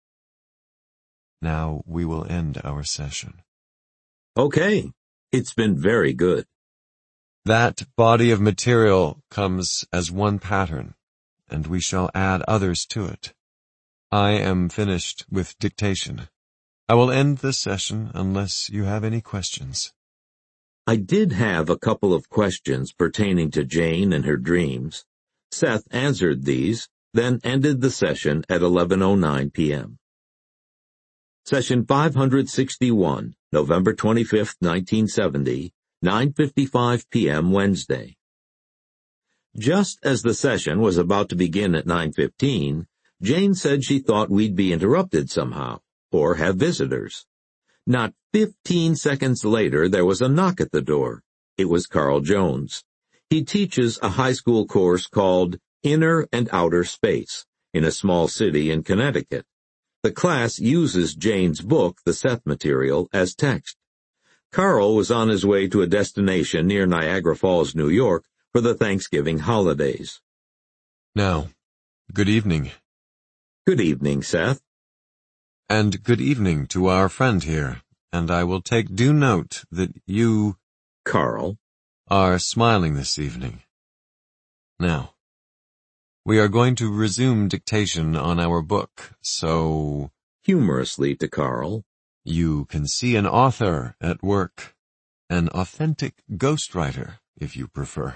Now we will end our session. Okay, it's been very good. That body of material comes as one pattern, and we shall add others to it. I am finished with dictation. I will end this session unless you have any questions. I did have a couple of questions pertaining to Jane and her dreams. Seth answered these, then ended the session at 11:09 p.m. Session 561, November 25, 1970, 9:55 p.m. Wednesday. Just as the session was about to begin at 9:15, Jane said she thought we'd be interrupted somehow, or have visitors. Not 15 seconds later, there was a knock at the door. It was Carl Jones. He teaches a high school course called Inner and Outer Space in a small city in Connecticut. The class uses Jane's book, The Seth Material, as text. Carl was on his way to a destination near Niagara Falls, New York, for the Thanksgiving holidays. Now, good evening. Good evening, Seth. And good evening to our friend here, and I will take due note that you, Carl, are smiling this evening. Now, we are going to resume dictation on our book, so humorously to Carl, you can see an author at work, an authentic ghostwriter, if you prefer.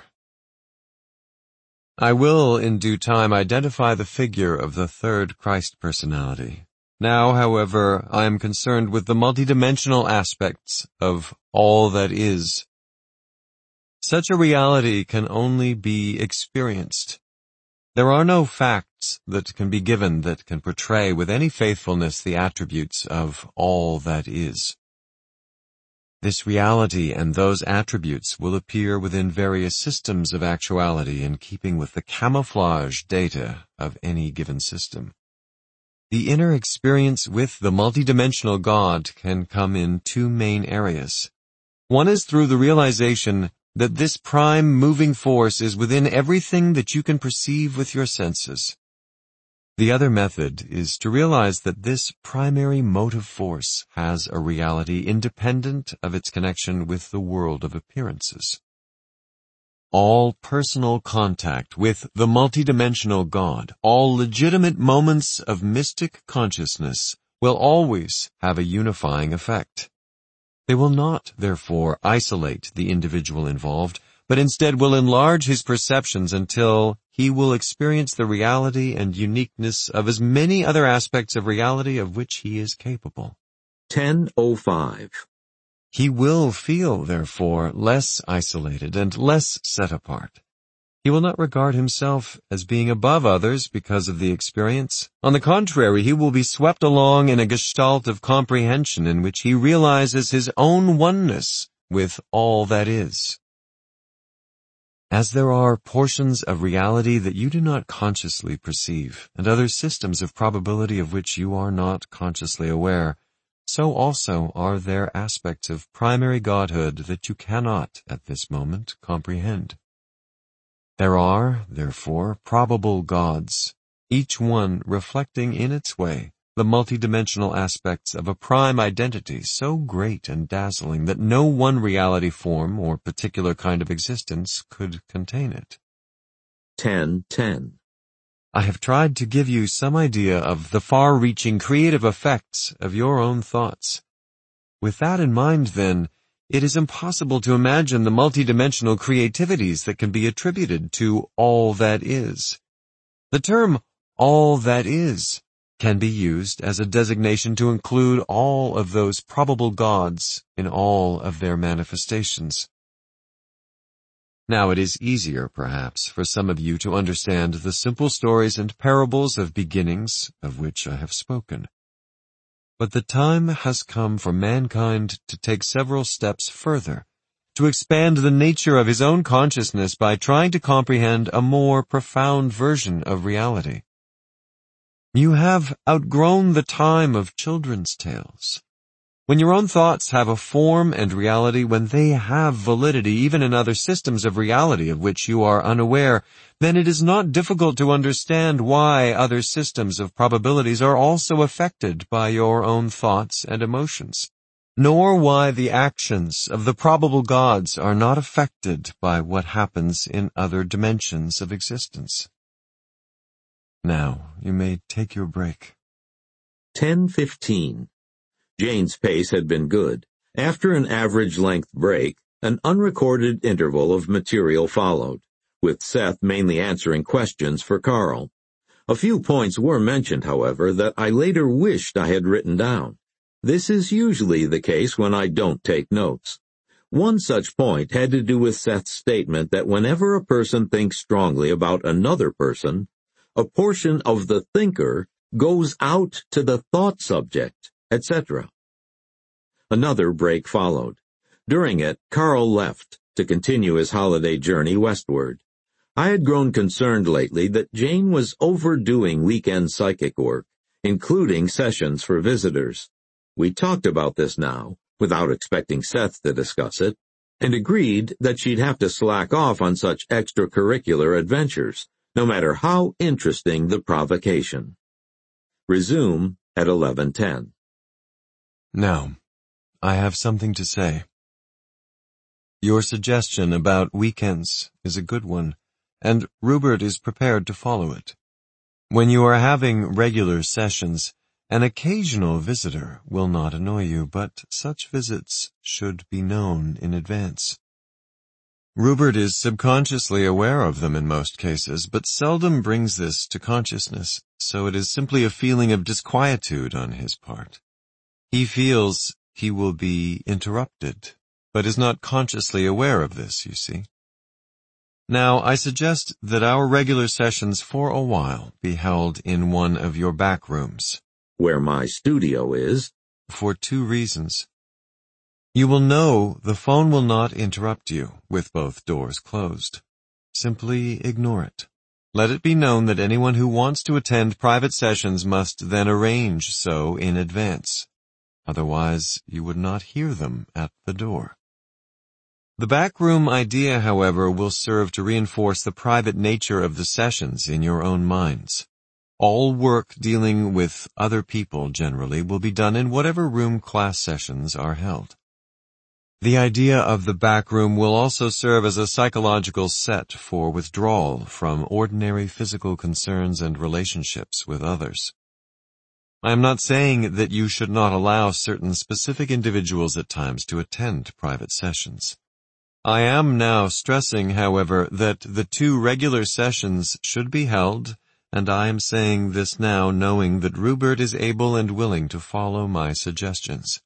I will, in due time, identify the figure of the third Christ personality. Now, however, I am concerned with the multidimensional aspects of all that is. Such a reality can only be experienced. There are no facts that can be given that can portray with any faithfulness the attributes of all that is. This reality and those attributes will appear within various systems of actuality in keeping with the camouflage data of any given system. The inner experience with the multidimensional God can come in two main areas. One is through the realization that this prime moving force is within everything that you can perceive with your senses. The other method is to realize that this primary motive force has a reality independent of its connection with the world of appearances. all personal contact with the multidimensional God, all legitimate moments of mystic consciousness will always have a unifying effect. They will not, therefore, isolate the individual involved, but instead will enlarge his perceptions until he will experience the reality and uniqueness of as many other aspects of reality of which he is capable. 10:05. He will feel, therefore, less isolated and less set apart. He will not regard himself as being above others because of the experience. On the contrary, he will be swept along in a gestalt of comprehension in which he realizes his own oneness with all that is. As there are portions of reality that you do not consciously perceive, and other systems of probability of which you are not consciously aware, so also are there aspects of primary Godhood that you cannot, at this moment, comprehend. There are, therefore, probable gods, each one reflecting in its way the multidimensional aspects of a prime identity so great and dazzling that no one reality form or particular kind of existence could contain it. 10:10. I have tried to give you some idea of the far-reaching creative effects of your own thoughts. With that in mind, then, it is impossible to imagine the multidimensional creativities that can be attributed to all that is. The term all that is can be used as a designation to include all of those probable gods in all of their manifestations. Now it is easier, perhaps, for some of you to understand the simple stories and parables of beginnings of which I have spoken. But the time has come for mankind to take several steps further, to expand the nature of his own consciousness by trying to comprehend a more profound version of reality. You have outgrown the time of children's tales. When your own thoughts have a form and reality, when they have validity even in other systems of reality of which you are unaware, then it is not difficult to understand why other systems of probabilities are also affected by your own thoughts and emotions, nor why the actions of the probable gods are not affected by what happens in other dimensions of existence. Now, you may take your break. 10:15. Jane's pace had been good. After an average-length break, an unrecorded interval of material followed, with Seth mainly answering questions for Carl. A few points were mentioned, however, that I later wished I had written down. This is usually the case when I don't take notes. One such point had to do with Seth's statement that whenever a person thinks strongly about another person, a portion of the thinker goes out to the thought subject, etc. Another break followed. During it, Carl left to continue his holiday journey westward. I had grown concerned lately that Jane was overdoing weekend psychic work, including sessions for visitors. We talked about this now, without expecting Seth to discuss it, and agreed that she'd have to slack off on such extracurricular adventures, no matter how interesting the provocation. Resume at 11:10. Now, I have something to say. Your suggestion about weekends is a good one, and Rupert is prepared to follow it. When you are having regular sessions, an occasional visitor will not annoy you, but such visits should be known in advance. Rupert is subconsciously aware of them in most cases, but seldom brings this to consciousness, so it is simply a feeling of disquietude on his part. He feels he will be interrupted, but is not consciously aware of this, you see. Now, I suggest that our regular sessions for a while be held in one of your back rooms, where my studio is, for two reasons. You will know the phone will not interrupt you with both doors closed. Simply ignore it. Let it be known that anyone who wants to attend private sessions must then arrange so in advance. Otherwise, you would not hear them at the door. The backroom idea, however, will serve to reinforce the private nature of the sessions in your own minds. All work dealing with other people generally will be done in whatever room class sessions are held. The idea of the back room will also serve as a psychological set for withdrawal from ordinary physical concerns and relationships with others. I am not saying that you should not allow certain specific individuals at times to attend private sessions. I am now stressing, however, that the 2 regular sessions should be held, and I am saying this now knowing that Rupert is able and willing to follow my suggestions.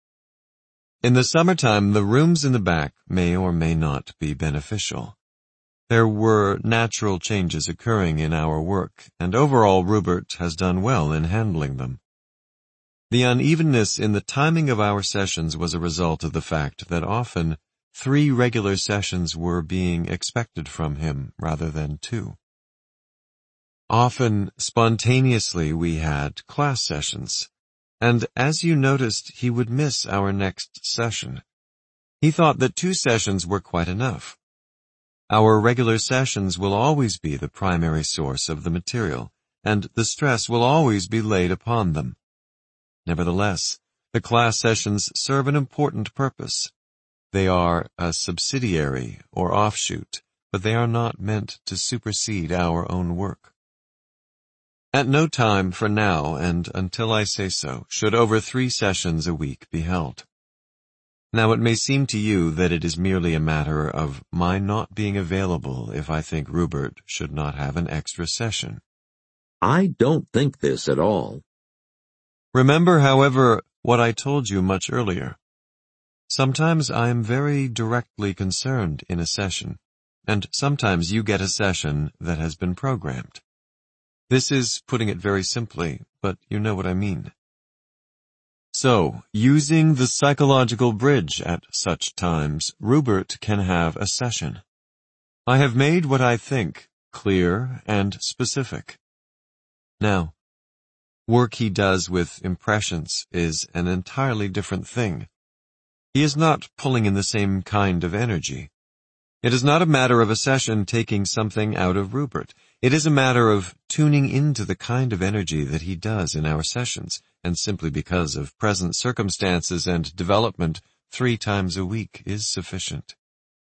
In the summertime, the rooms in the back may or may not be beneficial. There were natural changes occurring in our work, and overall Rupert has done well in handling them. The unevenness in the timing of our sessions was a result of the fact that often 3 regular sessions were being expected from him rather than 2. Often, spontaneously, we had class sessions, and as you noticed, he would miss our next session. He thought that 2 sessions were quite enough. Our regular sessions will always be the primary source of the material, and the stress will always be laid upon them. Nevertheless, the class sessions serve an important purpose. They are a subsidiary or offshoot, but they are not meant to supersede our own work. At no time for now and until I say so should over 3 sessions a week be held. Now it may seem to you that it is merely a matter of my not being available if I think Rupert should not have an extra session. I don't think this at all. Remember, however, what I told you much earlier. Sometimes I am very directly concerned in a session, and sometimes you get a session that has been programmed. This is putting it very simply, but you know what I mean. So, using the psychological bridge at such times, Rupert can have a session. I have made what I think clear and specific. Now, work he does with impressions is an entirely different thing. He is not pulling in the same kind of energy. It is not a matter of a session taking something out of Rupert. It is a matter of tuning into the kind of energy that he does in our sessions, and simply because of present circumstances and development, 3 times a week is sufficient.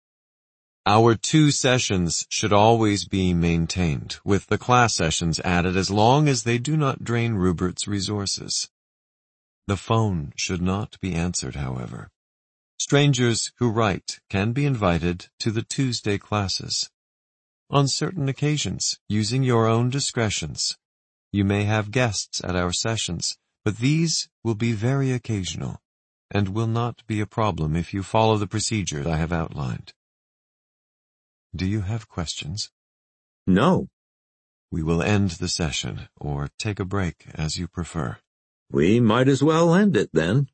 Our 2 sessions should always be maintained, with the class sessions added as long as they do not drain Rupert's resources. The phone should not be answered, however. Strangers who write can be invited to the Tuesday classes. On certain occasions, using your own discretions, you may have guests at our sessions, but these will be very occasional, and will not be a problem if you follow the procedure I have outlined. Do you have questions? No. We will end the session, or take a break as you prefer. We might as well end it then.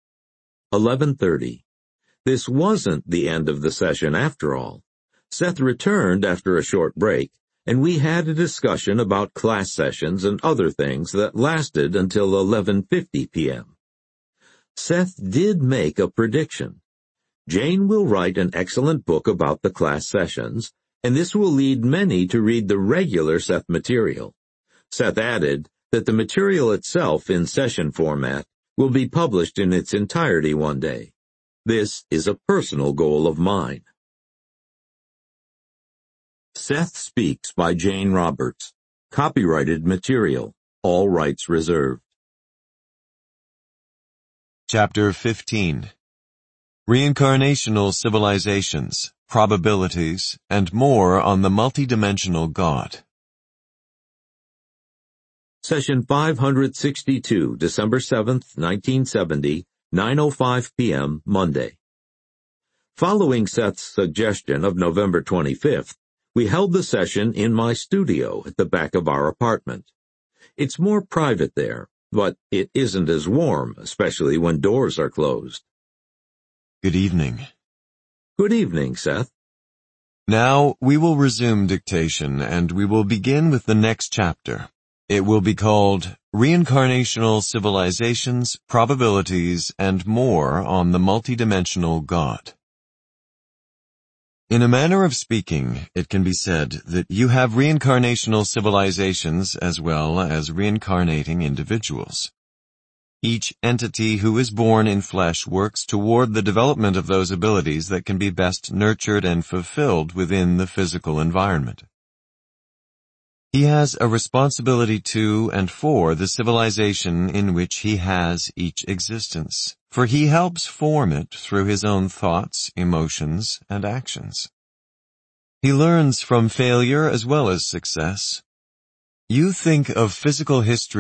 11:30. This wasn't the end of the session after all. Seth returned after a short break, and we had a discussion about class sessions and other things that lasted until 11:50 p.m. Seth did make a prediction. Jane will write an excellent book about the class sessions, and this will lead many to read the regular Seth material. Seth added that the material itself in session format will be published in its entirety one day. This is a personal goal of mine. Seth Speaks by Jane Roberts. Copyrighted material. All rights reserved. Chapter 15. Reincarnational Civilizations, Probabilities, and More on the Multidimensional God. Session 562, December 7th, 1970, 9:05 p.m., Monday. Following Seth's suggestion of November 25th, we held the session in my studio at the back of our apartment. It's more private there, but it isn't as warm, especially when doors are closed. Good evening. Good evening, Seth. Now we will resume dictation, and we will begin with the next chapter. It will be called Reincarnational Civilizations, Probabilities, and More on the Multidimensional God. In a manner of speaking, it can be said that you have reincarnational civilizations as well as reincarnating individuals. Each entity who is born in flesh works toward the development of those abilities that can be best nurtured and fulfilled within the physical environment. He has a responsibility to and for the civilization in which he has each existence, for he helps form it through his own thoughts, emotions, and actions. He learns from failure as well as success. You think of physical history